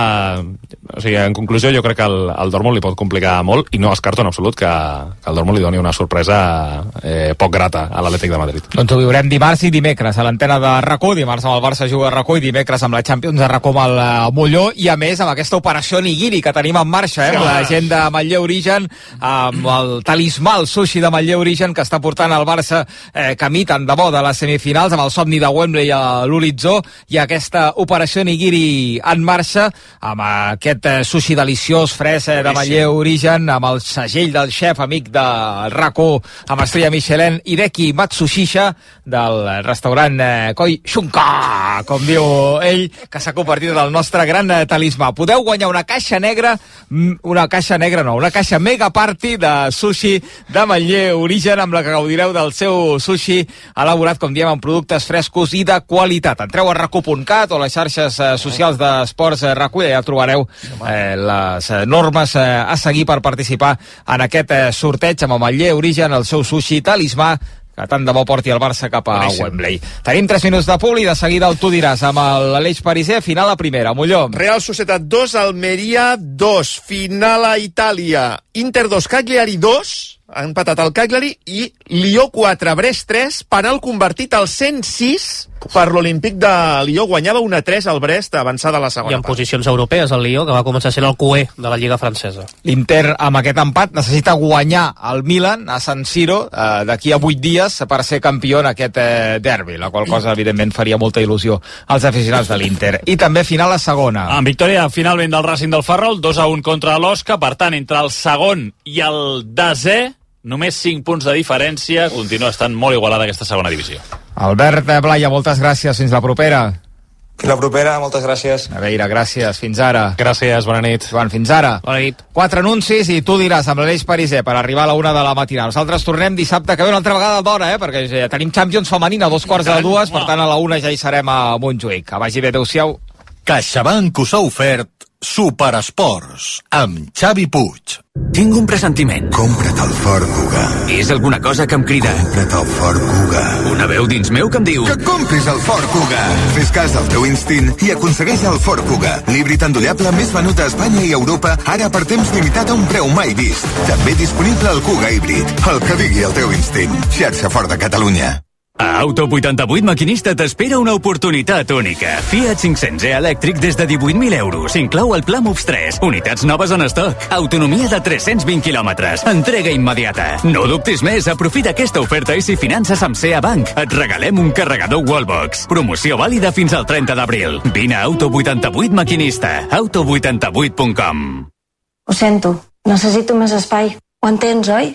o sigui, en conclusió, jo crec que el, el Dortmund li pot complicar molt, i no descarto en absolut que, que el Dortmund li doni una sorpresa eh, poc grata a l'Atlètic de Madrid. Doncs ho viurem dimarts i dimecres a l'antena de RAC u. Dimarts amb el Barça juga a RAC u i dimecres amb la Champions de RAC u amb el Molló, i a més amb aquesta operació Nigiri que tenim en marxa, eh, amb la gent de Manlleu Origen, amb el talismà, el sushi de Manlleu Origen, que està portant el Barça eh, camí tant de bo de les semifinals, amb el somni de Wembley a l'horitzó, i aquesta operació Nigiri en marxa, amb aquest eh, sushi deliciós, fresc eh, de Manlleu Origen, amb el segell del xef amic de RAC u, amb estrella Michelin, Hideki Matsushisha, del restaurant eh, Koi Shunka, com diu ell, que s'ha convertit en el nostre gran eh, talismà. Podeu guanyar una caixa negra, una caixa negra no, una caixa mega party de sushi de Manlleu Origen, amb la que gaudireu del seu sushi elaborat, com diem, amb productes frescos i de qualitat. Entreu a rac u punt cat o a les xarxes eh, socials de Esports RAC u, ja trobareu eh, les normes eh, a seguir per participar en aquest eh, sorteig amb el Manlleu Origen, el seu sushi talismà, que tant de bo porti el Barça cap a Boníssim. Wembley. Tenim tres minuts de publi, de seguida el Tu diràs amb l'Aleix Pariser, final a primera. Molló. Real Societat dos, Almeria dos, final a Itàlia. Inter dos, Cagliari dos, ha empatat el Cagliari, i Lió quatre, Brest tres, penal convertit al cent sis per l'Olímpic de Lió. Guanyava un a tres al Brest, avançada a la segona I en part. posicions europees, el Lió, que va començar sent el Q E de la Lliga francesa. L'Inter, amb aquest empat, necessita guanyar el Milan a San Siro eh, d'aquí a vuit dies per ser campió en aquest eh, derbi, la qual cosa, evidentment, faria molta il·lusió als aficionats de l'Inter. I també final a segona. En victòria finalment del Racing del Ferrol, dos a un contra l'Osca, per tant, entre el segon i el desè, només cinc punts de diferència, continua estant molt igualada aquesta segona divisió. Albert Blaya, moltes gràcies, fins la propera. Fins la propera, moltes gràcies. A veure, gràcies, fins ara. Gràcies, bona nit. Joan, fins ara. Bona nit. Quatre anuncis i Tu diràs amb l'Aleix Pariser per arribar a la una de la matinada. Nosaltres tornem dissabte que ve una altra vegada d'hora, eh? Perquè ja tenim Champions femenina a dos quarts de dues, per tant a la una ja hi serem a Montjuïc. Que vagi bé, adeu-siau. CaixaBank us ha ofert Superesports amb Xavi Puig. Tinc un pressentiment. Compra't el Ford Kuga. És alguna cosa que em crida. Compra't el Ford Kuga. Una veu dins meu que em diu... Que compris el Ford Kuga. Fes cas del teu instint i aconsegueix el Ford Kuga. L'híbrid endollable més venut a Espanya i Europa, ara per temps limitat a un preu mai vist. També disponible el Kuga híbrid. El que digui el teu instint. Xarxa Ford de Catalunya. A Auto vuitanta-vuit Maquinista t'espera una oportunitat única. Fiat cinc-cents e elèctric des de divuit mil euros. Inclou el Pla Moves tres. Unitats noves en estoc. Autonomia de tres-cents vint quilòmetres. Entrega immediata. No dubtis més, aprofita aquesta oferta i si finances amb C A Bank, et regalem un carregador Wallbox. Promoció vàlida fins al trenta d'abril. Vine a Auto vuitanta-vuit Maquinista. auto vuitanta-vuit punt com. Ho sento, necessito més espai. Ho entens, oi?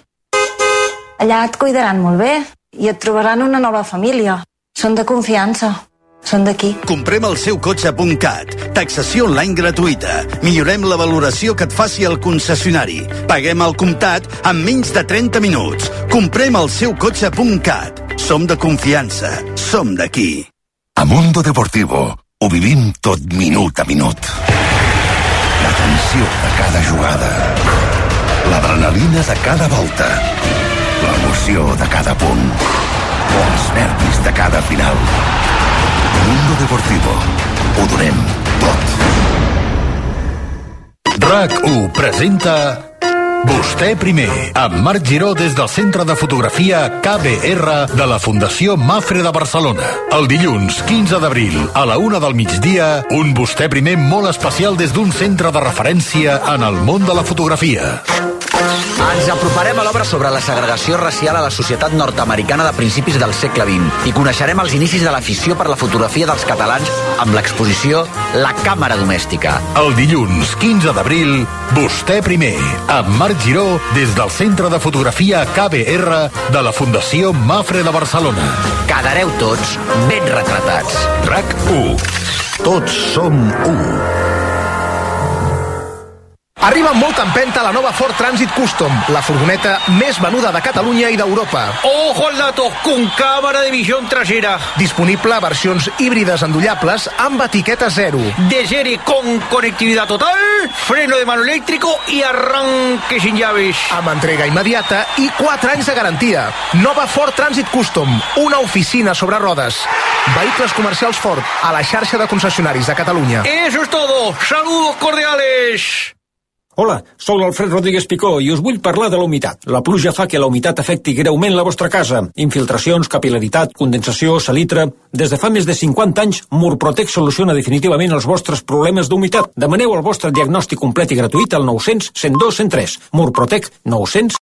Allà et cuidaran molt bé i et trobaran una nova família. Són de confiança. Són d'aquí. Comprem el seu cotxe punt cat. Taxació online gratuïta. Millorem la valoració que et faci el concessionari. Paguem al comptat en menys de trenta minuts. Comprem el seu cotxe punt cat. Som de confiança. Som d'aquí. A Mundo Deportivo ho vivim tot minut a minut. La tensió de cada jugada. L'adrenalina de cada volta. L'emoció de cada punt. o els nervis de cada final. Mundo Deportivo. Ho donem tot. RAC u presenta Vostè primer, amb Marc Giró des del Centre de Fotografia K B R de la Fundació Mafre de Barcelona. El dilluns quinze d'abril a la una del migdia, un Vostè primer molt especial des d'un centre de referència en el món de la fotografia. Ens aproparem a l'obra sobre la segregació racial a la societat nord-americana de principis del segle vint i coneixerem els inicis de l'afició per la fotografia dels catalans amb l'exposició La Càmera Domèstica. El dilluns quinze d'abril, Vostè primer, amb Marc Giró des del Centre de Fotografia K B R de la Fundació Mafre de Barcelona. Quedareu tots ben retratats. RAC u. Tots som u. Arriba amb molta empenta la nova Ford Transit Custom, la furgoneta més venuda de Catalunya i d'Europa. ¡Ojo al dato! Con cámara de visión trasera. Disponible a versions híbrides endollables amb etiqueta zero. De serie con conectividad total, freno de mano eléctrico y arranque sin llaves. Amb entrega immediata i quatre anys de garantia. Nova Ford Transit Custom, una oficina sobre rodes. Vehicles comercials Ford a la xarxa de concessionaris de Catalunya. Eso es todo. Saludos cordiales. Hola, sóc l'Alfred Rodríguez Picó i us vull parlar de la humitat. La pluja fa que la humitat afecti greument la vostra casa. Infiltracions, capil·laritat, condensació, salitre... Des de fa més de cinquanta anys, Murprotec soluciona definitivament els vostres problemes d'humitat. Demaneu el vostre diagnòstic complet i gratuït al nou cents, cent dos, cent tres. Murprotec nou cents